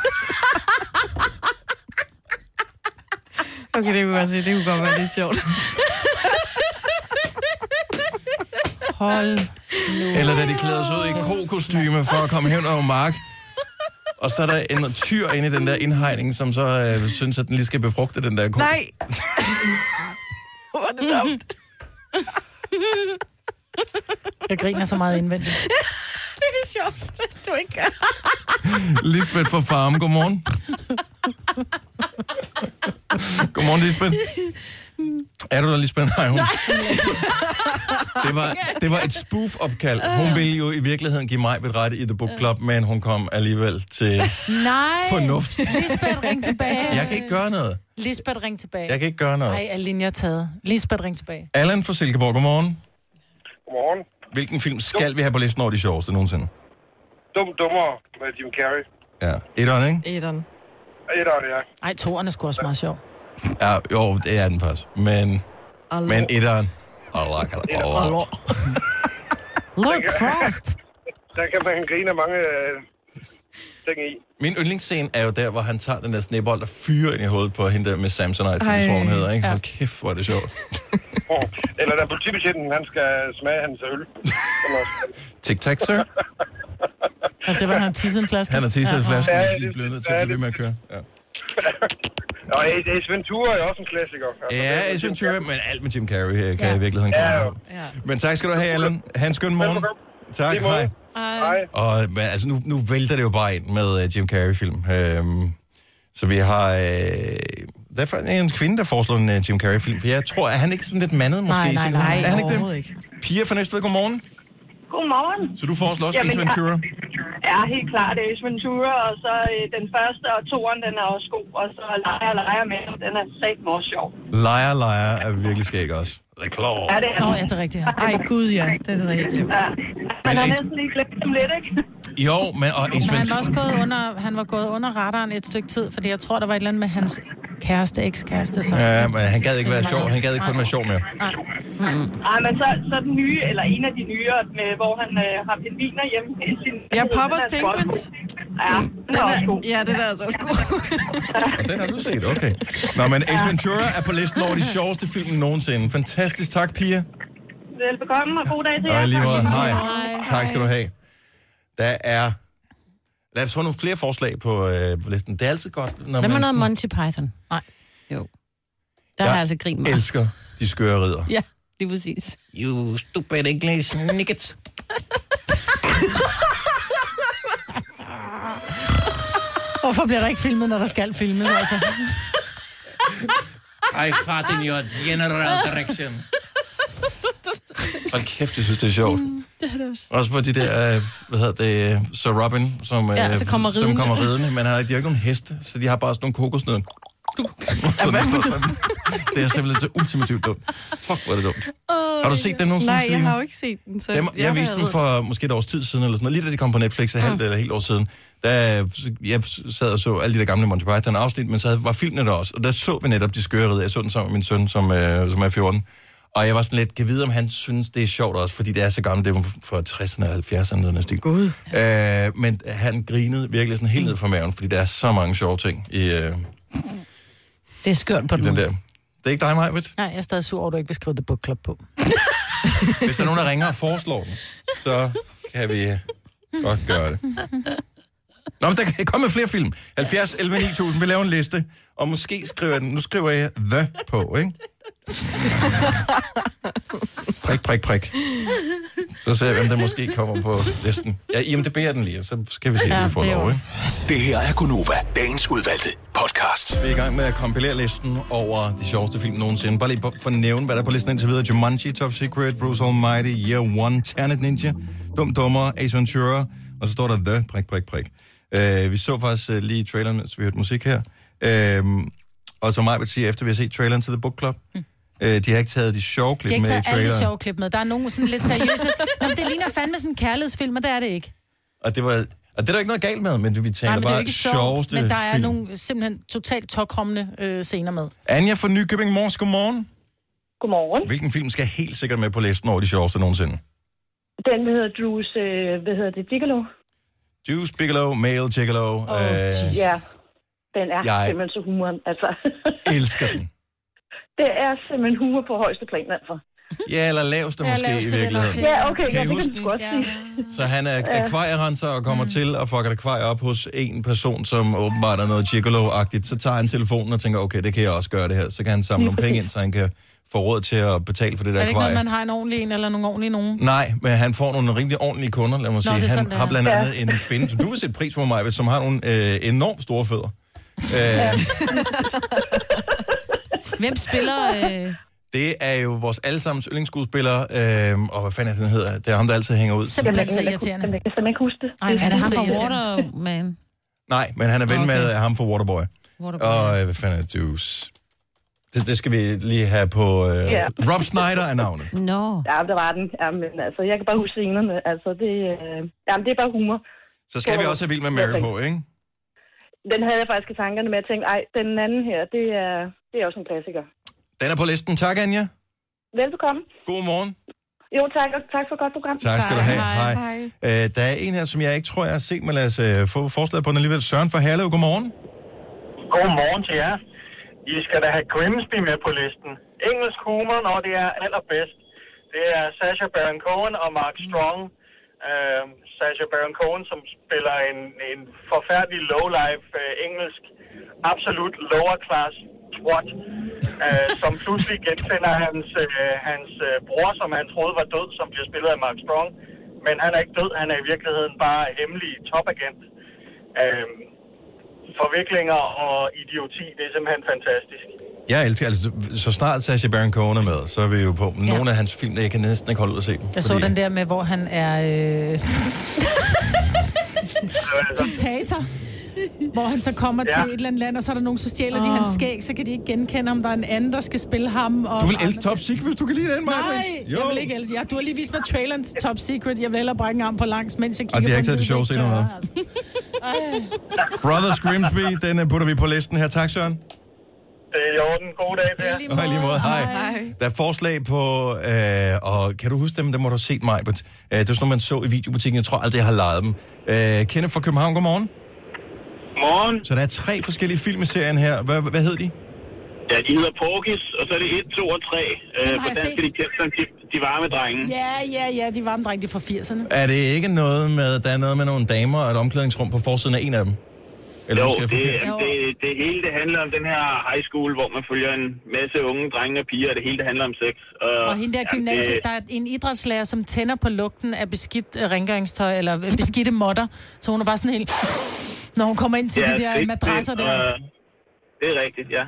Okay, det kunne godt se. Det kunne godt være lidt sjovt. Hold nu. Eller da de klæder sig ud i kokostyme for at komme hen over mark. Og så er der en tyr inde i den der indhegning, som så synes, at den lige skal befrugte den der ko. Nej! Hvor er det dumt. Jeg griner så meget indvendigt. Det er det sjoveste, du ikke gør. Lisbeth fra Farm, godmorgen. Godmorgen, Lisbeth. Er du der, Lisbeth? Nej, hun. Det var et spoof-opkald. Hun ville jo i virkeligheden give mig et ret i The Book Club, men hun kom alligevel til fornuft. Lisbeth, ring tilbage. Jeg kan ikke gøre noget. Lisbeth, ring tilbage. Jeg kan ikke gøre noget. Nej, alle linjer taget. Lisbeth, ring tilbage. Allan fra Silkeborg, godmorgen. Godmorgen. Hvilken film skal vi have på listen over de sjoveste nogensinde? Dummer med Jim Carrey. Ja, etteren, ikke? Etteren, ja. Ej, toeren er sgu også meget sjov. Ja, jo, det er den faktisk. Men etteren... Look Frost. Der kan man grine af mange ting i. Min yndlingsscene er jo der, hvor han tager den der snebold og fyrer ind i hovedet på hende der med Samsonite, som tror, hun hedder, ikke? Hold kæft, hvor er det sjovt. Eller der politibetjenten, han skal smage hans øl. Tic-tac, sir? Altså, det var, han tissede en flaske. Han har tisset en flaske, og de bliver nødt til at blive ved med at køre. Ja. Og Ace Ventura er også en klassiker. Ja, Ace Ventura, men alt med Jim Carrey kan i virkeligheden komme. Men tak skal du have, Allan. Ha' en skøn morgen. Tak, hej. Og altså, nu vælter det jo bare ind med Jim Carrey-film. Så vi har... Derfor er en kvinde, der foreslår en Jim Carrey-film. For jeg tror, er han ikke sådan lidt mandet, måske? Nej, er han ikke overhovedet det? ikke. Pia fra Næstved, godmorgen. Godmorgen. Så du foreslår også Ace Ventura? Ja, helt klart Ace Ventura, og så den første og toeren, den er også god, og så leger med ham, den er satme også sjov. Liar er virkelig skæg også. The Claw. Ja, det er ja, det er rigtigt. Ej, gud ja, det er det helt glemt. Ja. Man har næsten lige glemt dem lidt, ikke? Jo, men... han var også gået under radaren et stykke tid, fordi jeg tror, der var et eller andet med hans ekskæreste. Så. Ja, men han gad ikke være sjov. Han gad ikke kun være sjov mere. Nej, men så den nye, eller en af de nye, hvor han har pingviner hjemme i sin... Ja, Poppers Penguins. Ja, den er også god. Ja, det er altså også god. Og den har du set, okay. Nå, men Ace Ventura er på listen over de sjoveste film nogensinde. Fantastisk. Tak, Pia. Velbekomme, og god dag til jer. Og lige måde. Hej. Tak skal du have. Der er... Lad os få nogle flere forslag på listen. Det er altid godt, når man... man... noget Monty Python? Nej. Jo. Der har jeg altså grint Jeg elsker de skøre ridder. Ja, det er præcis. You stupid English niggas. Hvorfor bliver der ikke filmet, når der skal filmes, altså? I fart in your general direction. Hold kæft, jeg synes, det er sjovt. Det er det også. Også for de der, Sir Robin, som kommer ridende. Men de har ikke nogen heste, så de har bare sådan nogle kokosnødder. Det er simpelthen så ultimativt dumt. Fuck, hvor er det dumt. Har du set den nogensinde? Nej, jeg har jo ikke set den. Så jeg viste den for måske et års tid siden, eller sådan noget. Lige da de kom på Netflix, halvt eller helt år siden. Der jeg sad og så alle de der gamle Monty Python-afsnit, men så var filmene der også. Og der så vi netop de skøre riddere. Jeg så den sammen med min søn, som er 14. Og jeg var sådan lidt, kan vide, om han synes, det er sjovt også, fordi det er så gammelt, det var fra 60'erne og 70'erne, den stil. Gud. Men han grinede virkelig sådan helt ned fra maven, fordi der er så mange sjove ting i det er skørt på den der. Det er ikke dig, Majbet? Nej, jeg er stadig sur over, at du ikke vil skrive The Book Club på. Hvis der er nogen, der ringer og foreslår den, så kan vi godt gøre det. Nå, men der kan komme flere film. 70, 11, 9000, vi laver en liste, og måske skriver jeg den. Nu skriver jeg The på, ikke? Prik. Så ser jeg, hvem der måske kommer på listen. Jeg IMDb'er den lige, så skal vi se, om vi får lov, ikke? Det her er Gunova, dagens udvalgte podcast. Vi er i gang med at kompilere listen over de sjoveste film nogensinde. Bare lige for at nævne, hvad der er på listen indtil videre. Jumanji, Top Secret, Bruce Almighty, Year One, Tenet Ninja, Dum Dummer, Ace Ventura, og så står der The, prik. Vi så faktisk lige traileren, mens vi hørte musik her. Og som mig vil sige, efter vi har set traileren til The Book Club, de har ikke taget de sjove klip med i traileren. De har ikke taget alle de sjove klip med. Der er nogle sådan lidt seriøse. Nå, men det ligner fandme sådan en kærlighedsfilm, og det er det ikke. Og det er der ikke noget galt med, men vi taler bare sjoveste film. Men der er nogle simpelthen totalt tokrummende scener med. Anja fra Nykøbing Mors, godmorgen. Godmorgen. Hvilken film skal helt sikkert med på listen over de sjoveste nogensinde? Den hedder Drews, Gigolo. Drews Bigelow, Male Gigolo. Ja, den er simpelthen så humoren, altså. Elsker den. Det er simpelthen humor på højeste plan, altså. Ja, eller laveste måske i virkeligheden. Ja, okay, kan I det huske kan du godt sige. Så han er akvarierenser og kommer til at fucker akvarier op hos en person, som åbenbart er noget gigolo-agtigt. Så tager han telefonen og tænker, okay, det kan jeg også gøre det her. Så kan han samle nogle penge ind, så han kan få råd til at betale for det der akvarie. Er det ikke noget, man har en ordentlig en eller nogle ordentlige nogen? Nej, men han får nogle rimelig ordentlige kunder, lad mig sige. Han har blandt andet en kvinde, som du vil sætte pris på mig, som har nogle enormt store fødder. Hvem spiller... Det er jo vores allesammens yndlingsskuespiller, og hvad fanden den hedder? Det er ham, der altid hænger ud. Simpelthen så irriterende. Jeg kan simpelthen ikke huske det. Er det ham fra Waterman? Nej, men han er ven med ham fra Waterboy. Og hvad fanden er Deuce? Det skal vi lige have på... Rob Schneider er navnet. No. Ja, der var den. Ja, men altså, jeg kan bare huske scenerne. Altså, det er bare humor. Så skal vi også have Vild med Mary på, ikke? Den havde jeg faktisk i tankerne med at tænke, den anden her, det er også en klassiker. Den er på listen. Tak, Anja. Velbekomme. God morgen. Jo, tak, og tak for et godt program. Tak skal du have. Hej. Der er en her, som jeg ikke tror, jeg har set, men lad os få forslaget på den alligevel. Søren fra Herlev, godmorgen. Godmorgen til jer. I skal da have Grimsby med på listen. Engelsk humor, når det er allerbedst. Det er Sacha Baron Cohen og Mark Strong. Sacha Baron Cohen, som spiller en forfærdelig low-life engelsk, absolut lower class twat, som pludselig genfinder hans bror, som han troede var død, som bliver spillet af Mark Strong. Men han er ikke død, han er i virkeligheden bare hemmelig topagent. Forviklinger og idioti, det er simpelthen fantastisk. Jeg elsker, altså så snart Sacha Baron Cohen er med, så er vi jo på nogle af hans film, der jeg kan næsten ikke holde ud at se dem. Jeg så den der med, hvor han er diktator. Hvor han så kommer til et eller andet land, og så er der nogen, så stjæler de hans skæg, så kan de ikke genkende ham. Der er en anden, der skal spille ham. Og du vil elske Top Secret, hvis du kan lide den, Maja. Nej, jeg vil ikke elske. Du har lige vist mig traileren til Top Secret. Jeg vil hellere brække en arm på langs, mens jeg kigger på den. Og de har ikke taget det sjov senere med. Brothers Grimsby, den putter vi på listen her. Tak, Søren. Det er i orden. God dag til jer. Og i lige måde. Hej. Der er forslag på, og kan du huske dem? Dem må du have set, Majbert. Det er sådan noget, man så i videobutikken. Jeg tror aldrig, jeg har lejet dem. Kenneth fra København, godmorgen. Morgen. Så der er 3 forskellige film i serien her. Hvad hedder de? Ja, de hedder Porkis, og så er det 1, 2 og 3. På dansk er de kendt som de varme drenge. Ja, de varme drenge, de er fra 80'erne. Er det ikke noget med, der er noget med nogle damer og et omklædningsrum på forsiden af en af dem? Eller jo, det hele det handler om den her high school, hvor man følger en masse unge drenge og piger, og det hele det handler om sex. Og hende der gymnasiet, der er en idrætslærer, som tænder på lugten af beskidt rengøringstøj, eller beskidte modder, så hun er bare sådan helt... Når hun kommer ind til de der madrasser der. Det er rigtigt, ja.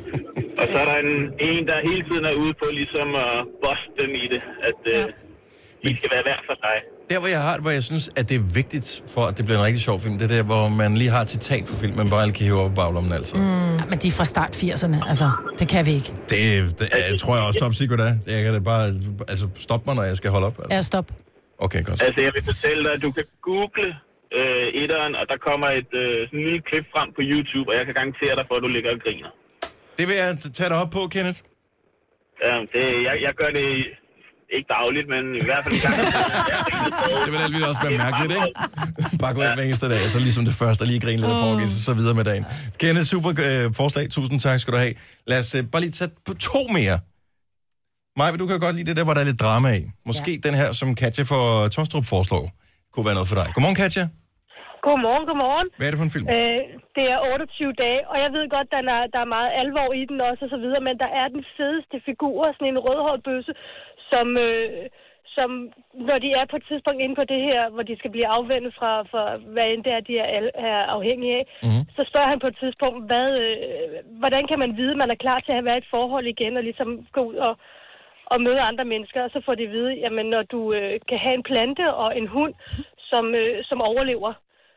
Og så er der en, der hele tiden er ude på ligesom at bosse dem i det. de skal være hver for sig. Der, hvor jeg synes, at det er vigtigt for, at det bliver en rigtig sjov film, det er der, hvor man lige har et citat for filmen, man bare alle kan hive op i baglommen, altså. Ja, men de er fra start 80'erne, altså, det kan vi ikke. Det tror jeg også Top Secret er. Jeg kan det bare, altså, stoppe mig, når jeg skal holde op. Altså. Ja, stop. Okay, godt. Altså, jeg vil fortælle dig, at du kan google etteren, og der kommer et sådan en lille klip frem på YouTube, og jeg kan garantere dig for, at du ligger og griner. Det vil jeg tage dig op på, Kenneth. Ja, jeg gør det ikke dagligt, men i hvert fald en gang. Det vil alligevel også være mærkeligt, ikke? Bare gå ind hver eneste dag, og så ligesom det første, lige grine lidt af porgis, så videre med dagen. Kenneth, super forslag. Tusind tak skal du have. Lad os bare lige tage på 2 mere. Maja, du kan godt lide det der, hvor der er lidt drama i. Måske den her, som Katja fra Tostrup foreslår, kunne være noget for dig. Godmorgen, Katja. Godmorgen. Hvad er det for en film? Det er 28 dage, og jeg ved godt, der er meget alvor i den også, og så videre, men der er den fedeste figur, sådan en rødhåret bøsse, som når de er på et tidspunkt inde på det her, hvor de skal blive afvendet fra hvad end det er, de er afhængige af, så spørger han på et tidspunkt, hvordan kan man vide, at man er klar til at have været et forhold igen, og ligesom gå ud og møde andre mennesker, og så får de at vide, jamen når du kan have en plante og en hund, som overlever.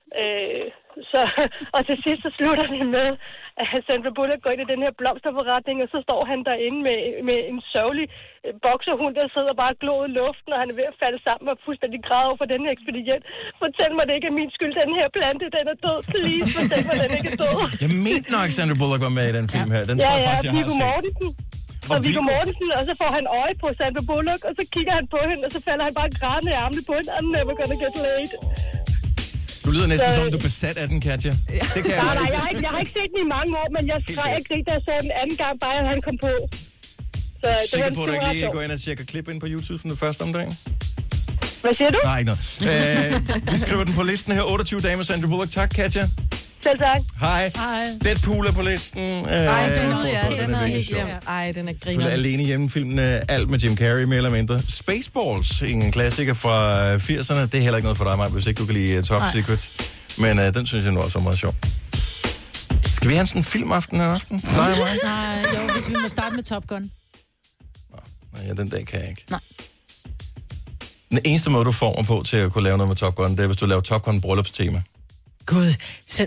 Og til sidst så slutter det med, at Sandra Bullock går ind i den her blomsterforretning, og så står han derinde med en sørgelig bokserhund, der sidder bare og glår i luften, og han er ved at falde sammen og fuldstændig græde over for den her ekspedient. Fortæl mig, det ikke er min skyld, den her plante, den er død. Please, fortæl mig, den ikke er død. Jeg mente nok, Sandra Bullock var med i den film her. Den tror jeg faktisk, jeg Viggo har set. Mortensen. Og Viggo Mortensen, og så får han øje på Sandra Bullock, og så kigger han på hende, og så falder han bare grædende i armene på hende. I'm never gonna get laid. Du lyder næsten som, du er besat af den, Katja. Det kan Nej, jeg har ikke set den i mange år, men jeg skreg og grinte, da jeg så den anden gang, bare at han kom på. Så Sikker på, at du ikke lige går ind og tjekker klip ind på YouTube den første om dagen? Hvad siger du? Nej, ikke noget. Vi skriver den på listen her. 28 dage med Sandra Bullock. Tak, Katja. Selv tak. Hej. Deadpool er på listen. Den er helt glemt. Ej, den er griner. Alene hjemmefilmen, alt med Jim Carrey, mere eller mindre. Spaceballs, en klassiker fra 80'erne. Det er heller ikke noget for dig, Maja, hvis ikke du kan lide Top Secret. Men den synes jeg nu også er meget sjov. Skal vi have sådan en filmaften her aften? Nej, jo, hvis vi må starte med Top Gun. Nej, den dag kan jeg ikke. Nej. Den eneste måde, du får mig på til at kunne lave noget med Top Gun, det er, hvis du laver Top Gun bryllupstema. Gud. Ja.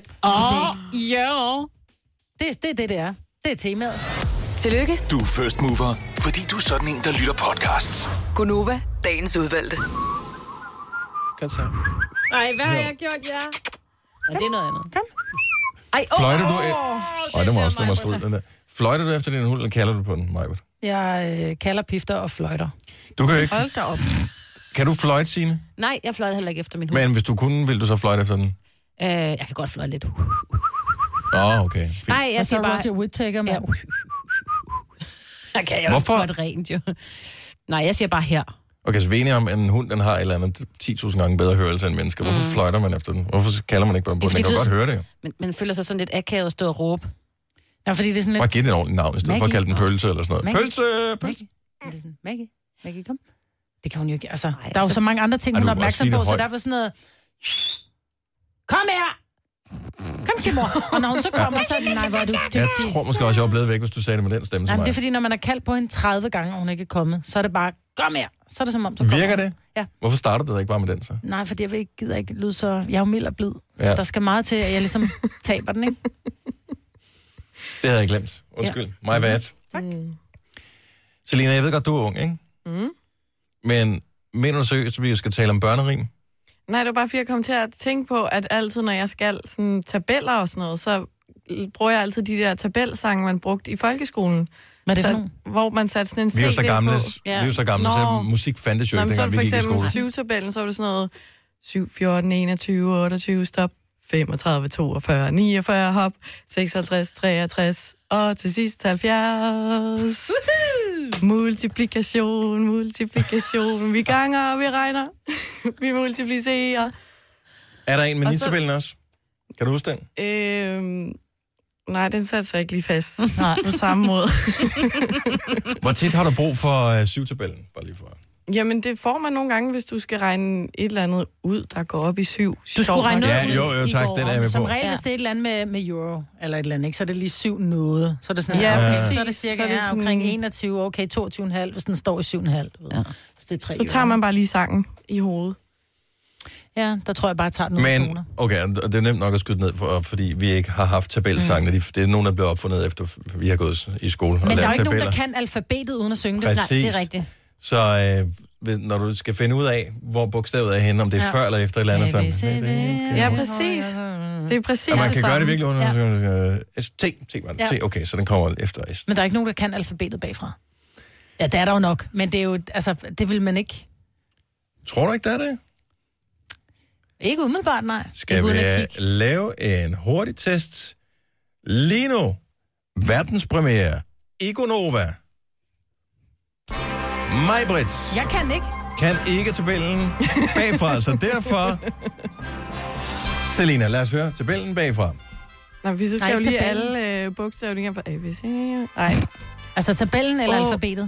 Det er. Det er temaet. Tillykke, Du er first mover, fordi du er sådan en, der lytter podcasts. Gunova, dagens udvalgte. Godt så. Nej, hvad har jeg gjort, ja? Nej, det er noget andet. Kom. Ej, Fløjter du... det må også stå den der. Fløjter du efter din hund, eller kalder du på den, Majbert? Jeg kalder pifter og fløjter. Du kan jo ikke... Hold da op. Kan du fløjte, Signe? Nej, jeg fløjter heller ikke efter min hund. Men hvis du kunne, ville du så fløjte efter den? Jeg kan godt fløjte lidt. Okay. Fint. Nej, jeg siger bare... Roger Whittaker, mand. Der kan jeg jo Hvorfor? ikke få et rent, jo. Nej, jeg siger bare her. Okay, så vi er enige om, at en hund, den har et eller andet 10.000 gange bedre hørelse end mennesker. Hvorfor fløjter man efter den? Hvorfor kalder man ikke bare på den? Man kan jo godt høre det, jo. Men man føler sig sådan lidt akavet at stå og råbe. Ja, fordi det er sådan lidt... Bare giv den et ordentligt navn, i stedet for at kalde den pølse eller sådan noget. Pølse! Maggie, kom. Det kan hun jo ikke. Altså, der er jo så mange andre ting, hun er opmærksom på, så der var sådan noget... Kom her! Kom til mor. Og når hun så kommer, så nej, hvor er du dygtig. Jeg tror måske også, jeg var blevet væk, hvis du sagde det med den stemme til Nej, mig. det er fordi, når man har kaldt på hende 30 gange, og hun ikke er kommet, så er det bare, kom her. Så er det som om, så kommer Virker hun. det? Ja. Hvorfor starter det ikke bare med den så? Nej, fordi jeg gider ikke lyde så... Jeg er jo mild og blid. Ja. Så der skal meget til, at jeg ligesom taber den, ikke? Det havde jeg glemt. Undskyld. My bad. Tak. Selina, jeg ved godt, du er ung, ikke? Mm. Men mener du seriøst, at vi skal tale om børnerim? Nej, det var bare fordi, jeg kom til at tænke på, at altid, når jeg skal sådan tabeller og sådan noget, så bruger jeg altid de der tabelsange, man brugte i folkeskolen. Hvad er det for så, nogle? hvor man satte sådan en CD Vi er jo så gamle, på. vi er jo så gamle, så musik fandtes jo ikke, dengang vi gik i skole. For eksempel 7-tabellen, så var det sådan noget 7, 14, 21, 28, stop, 35, 42, 49, hop, 56, 63, og til sidst 70. Multiplikation. Vi ganger, vi regner, vi multiplicerer. Er der en med 9-tabellen også? Kan du huske den? Nej, den satte sig ikke lige fast på samme måde. Hvor tit har du brug for 7-tabellen? Bare lige for. Jamen, det får man nogle gange, hvis du skal regne et eller andet ud, der går op i 7. Du skulle regne noget ud jo, tak, den er jeg med som på. regel, hvis det er et eller andet med euro, eller et eller andet, ikke? Så er det lige 7 noget. Så er det sådan, så er det cirka så er det sådan, omkring 21, okay, 22,5, hvis den står i 7,5. Ja. Hvis det er 3 så tager man bare lige sangen i hovedet. Ja, der tror jeg bare, jeg tager nogle Men, kroner. okay, det er nemt nok at skyde ned, fordi vi ikke har haft tabelsangene. Det er nogen, der blev opfundet efter, vi har gået i skole. Men der er jo ikke tabeller. nogen, der kan alfabetet uden at synge det. Præcis. Nej, det er rigtigt. Så når du skal finde ud af, hvor bogstavet er henne, om det er før eller efter et eller andet. Ja, præcis. Det er præcis og man det kan samme. gøre det virkelig under. T, okay, så den kommer efter S. Men der er ikke nogen, der kan alfabetet bagfra. Ja, det er der jo nok, men det er jo, altså, det vil man ikke. Tror du ikke, det er det? Ikke umiddelbart, nej. Skal vi lave en hurtig test? Lige nu, verdenspremiere i Gonova. Majbrits. Jeg kan ikke. Kan ikke tabellen bagfra, så derfor... Selina, lad os høre tabellen bagfra. Nå, vi så skal jo lige alle bogstavninger for ABC. Nej. Altså tabellen eller alfabetet?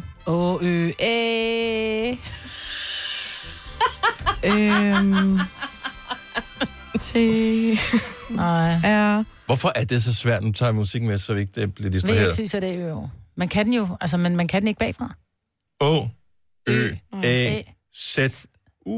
T. Nej. R. Hvorfor er det så svært? Nu tager jeg musikken med, så vi ikke bliver Jeg distraheret. synes, at det er jo... Man kan den jo, altså, men man kan den ikke bagfra. O, Ø, A, Z, U.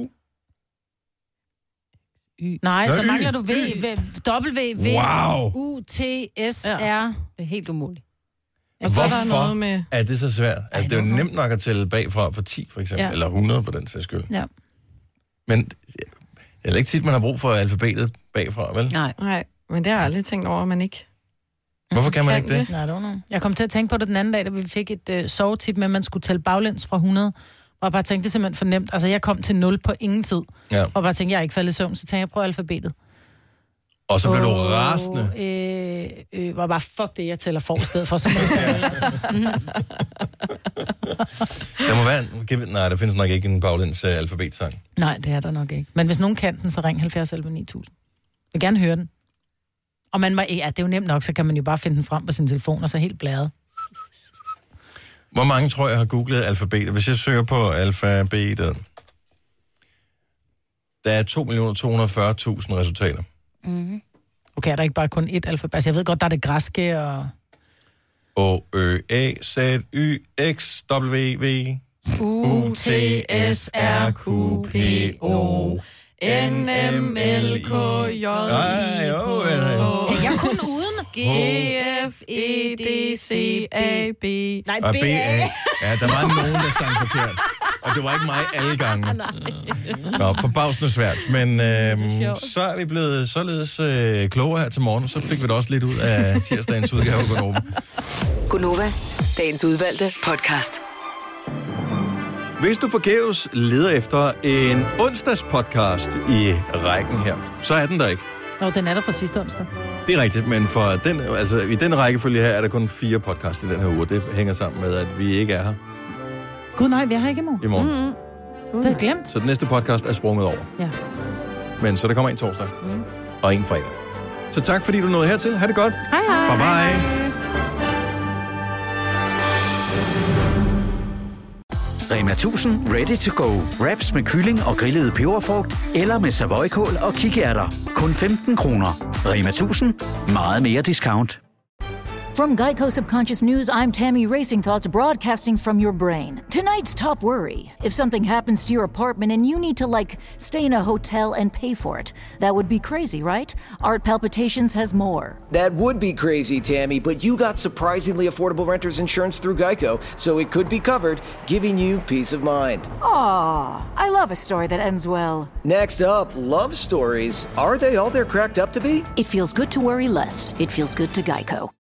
Nej, så Y. mangler du W, Wow. U, T, S, R. Det er helt umuligt. Og så er der Hvorfor noget med... er det så svært? Altså, det er jo nemt nok at tælle bagfra for 10, for eksempel. Ja. Eller 100 på den sags skyld. Ja. Men det er ikke tit, man har brug for alfabetet bagfra, vel? Nej, men det har jeg aldrig tænkt over, at man ikke... Hvorfor kan man ikke det? Nej, det var Jeg kom til at tænke på det den anden dag, da vi fik et sovetip med, at man skulle tælle baglæns fra 100. Og jeg bare tænkte, det er simpelthen for nemt. Altså, jeg kom til 0 på ingen tid. Ja. Og bare tænkte, jeg er ikke faldet i søvn, så tænkte jeg, prøv alfabetet. Og så blev du rasende. Var bare, fuck det, jeg tæller for i stedet for, så må det falde, altså. Der må være... Nej, der findes nok ikke en baglæns alfabetsang. Nej, det er der nok ikke. Men hvis nogen kan den, så ring 70 11 9000. Jeg vil gerne høre den. Og man må, det er jo nemt nok, så kan man jo bare finde den frem på sin telefon, og så helt blæret. Hvor mange tror jeg har googlet alfabetet? Hvis jeg søger på alfabetet, der er 2.240.000 resultater. Mm-hmm. Okay, er der ikke bare kun ét alfabet? Altså, jeg ved godt, der er det græske og... O, Ø, A, Z, Y, X, W, V... U, T, S, R, Q, P, O, N, M, L, K, J, I, Jeg er kun uden. G, F, E, D, C, A, B. Nej, Og B, A. Ja, der var nogen, der sang forkert. Og det var ikke mig alle gange. Nå, forbavsende svært. Men så er vi blevet således klogere her til morgen. Så fik vi da også lidt ud af tirsdagens udgave af Gonova. Gonova, dagens udvalgte podcast. Hvis du forgæves leder efter en onsdagspodcast i rækken her, så er den der ikke. Nå, den er der fra sidste onsdag. Det er rigtigt, men for den, altså, i den rækkefølge her er der kun 4 podcasts i den her uge. Det hænger sammen med, at vi ikke er her Gud nej, vi er her ikke i morgen. i morgen. Det er glemt. Så den næste podcast er sprunget over. Ja. Men så der kommer en torsdag og en fredag. Så tak fordi du nåede hertil. Ha' det godt. Hej hej. Bye bye. Rema 1000 Ready to go. Wraps med kylling og grillet peberfrugt, eller med savoykål og kikærter. Kun 15 kroner. Rema 1000. Meget mere discount. From Geico Subconscious News, I'm Tammy Racing Thoughts broadcasting from your brain. Tonight's top worry. If something happens to your apartment and you need to, stay in a hotel and pay for it, that would be crazy, right? Art Palpitations has more. That would be crazy, Tammy, but you got surprisingly affordable renter's insurance through Geico, so it could be covered, giving you peace of mind. Aw, I love a story that ends well. Next up, love stories. Are they all they're cracked up to be? It feels good to worry less. It feels good to Geico.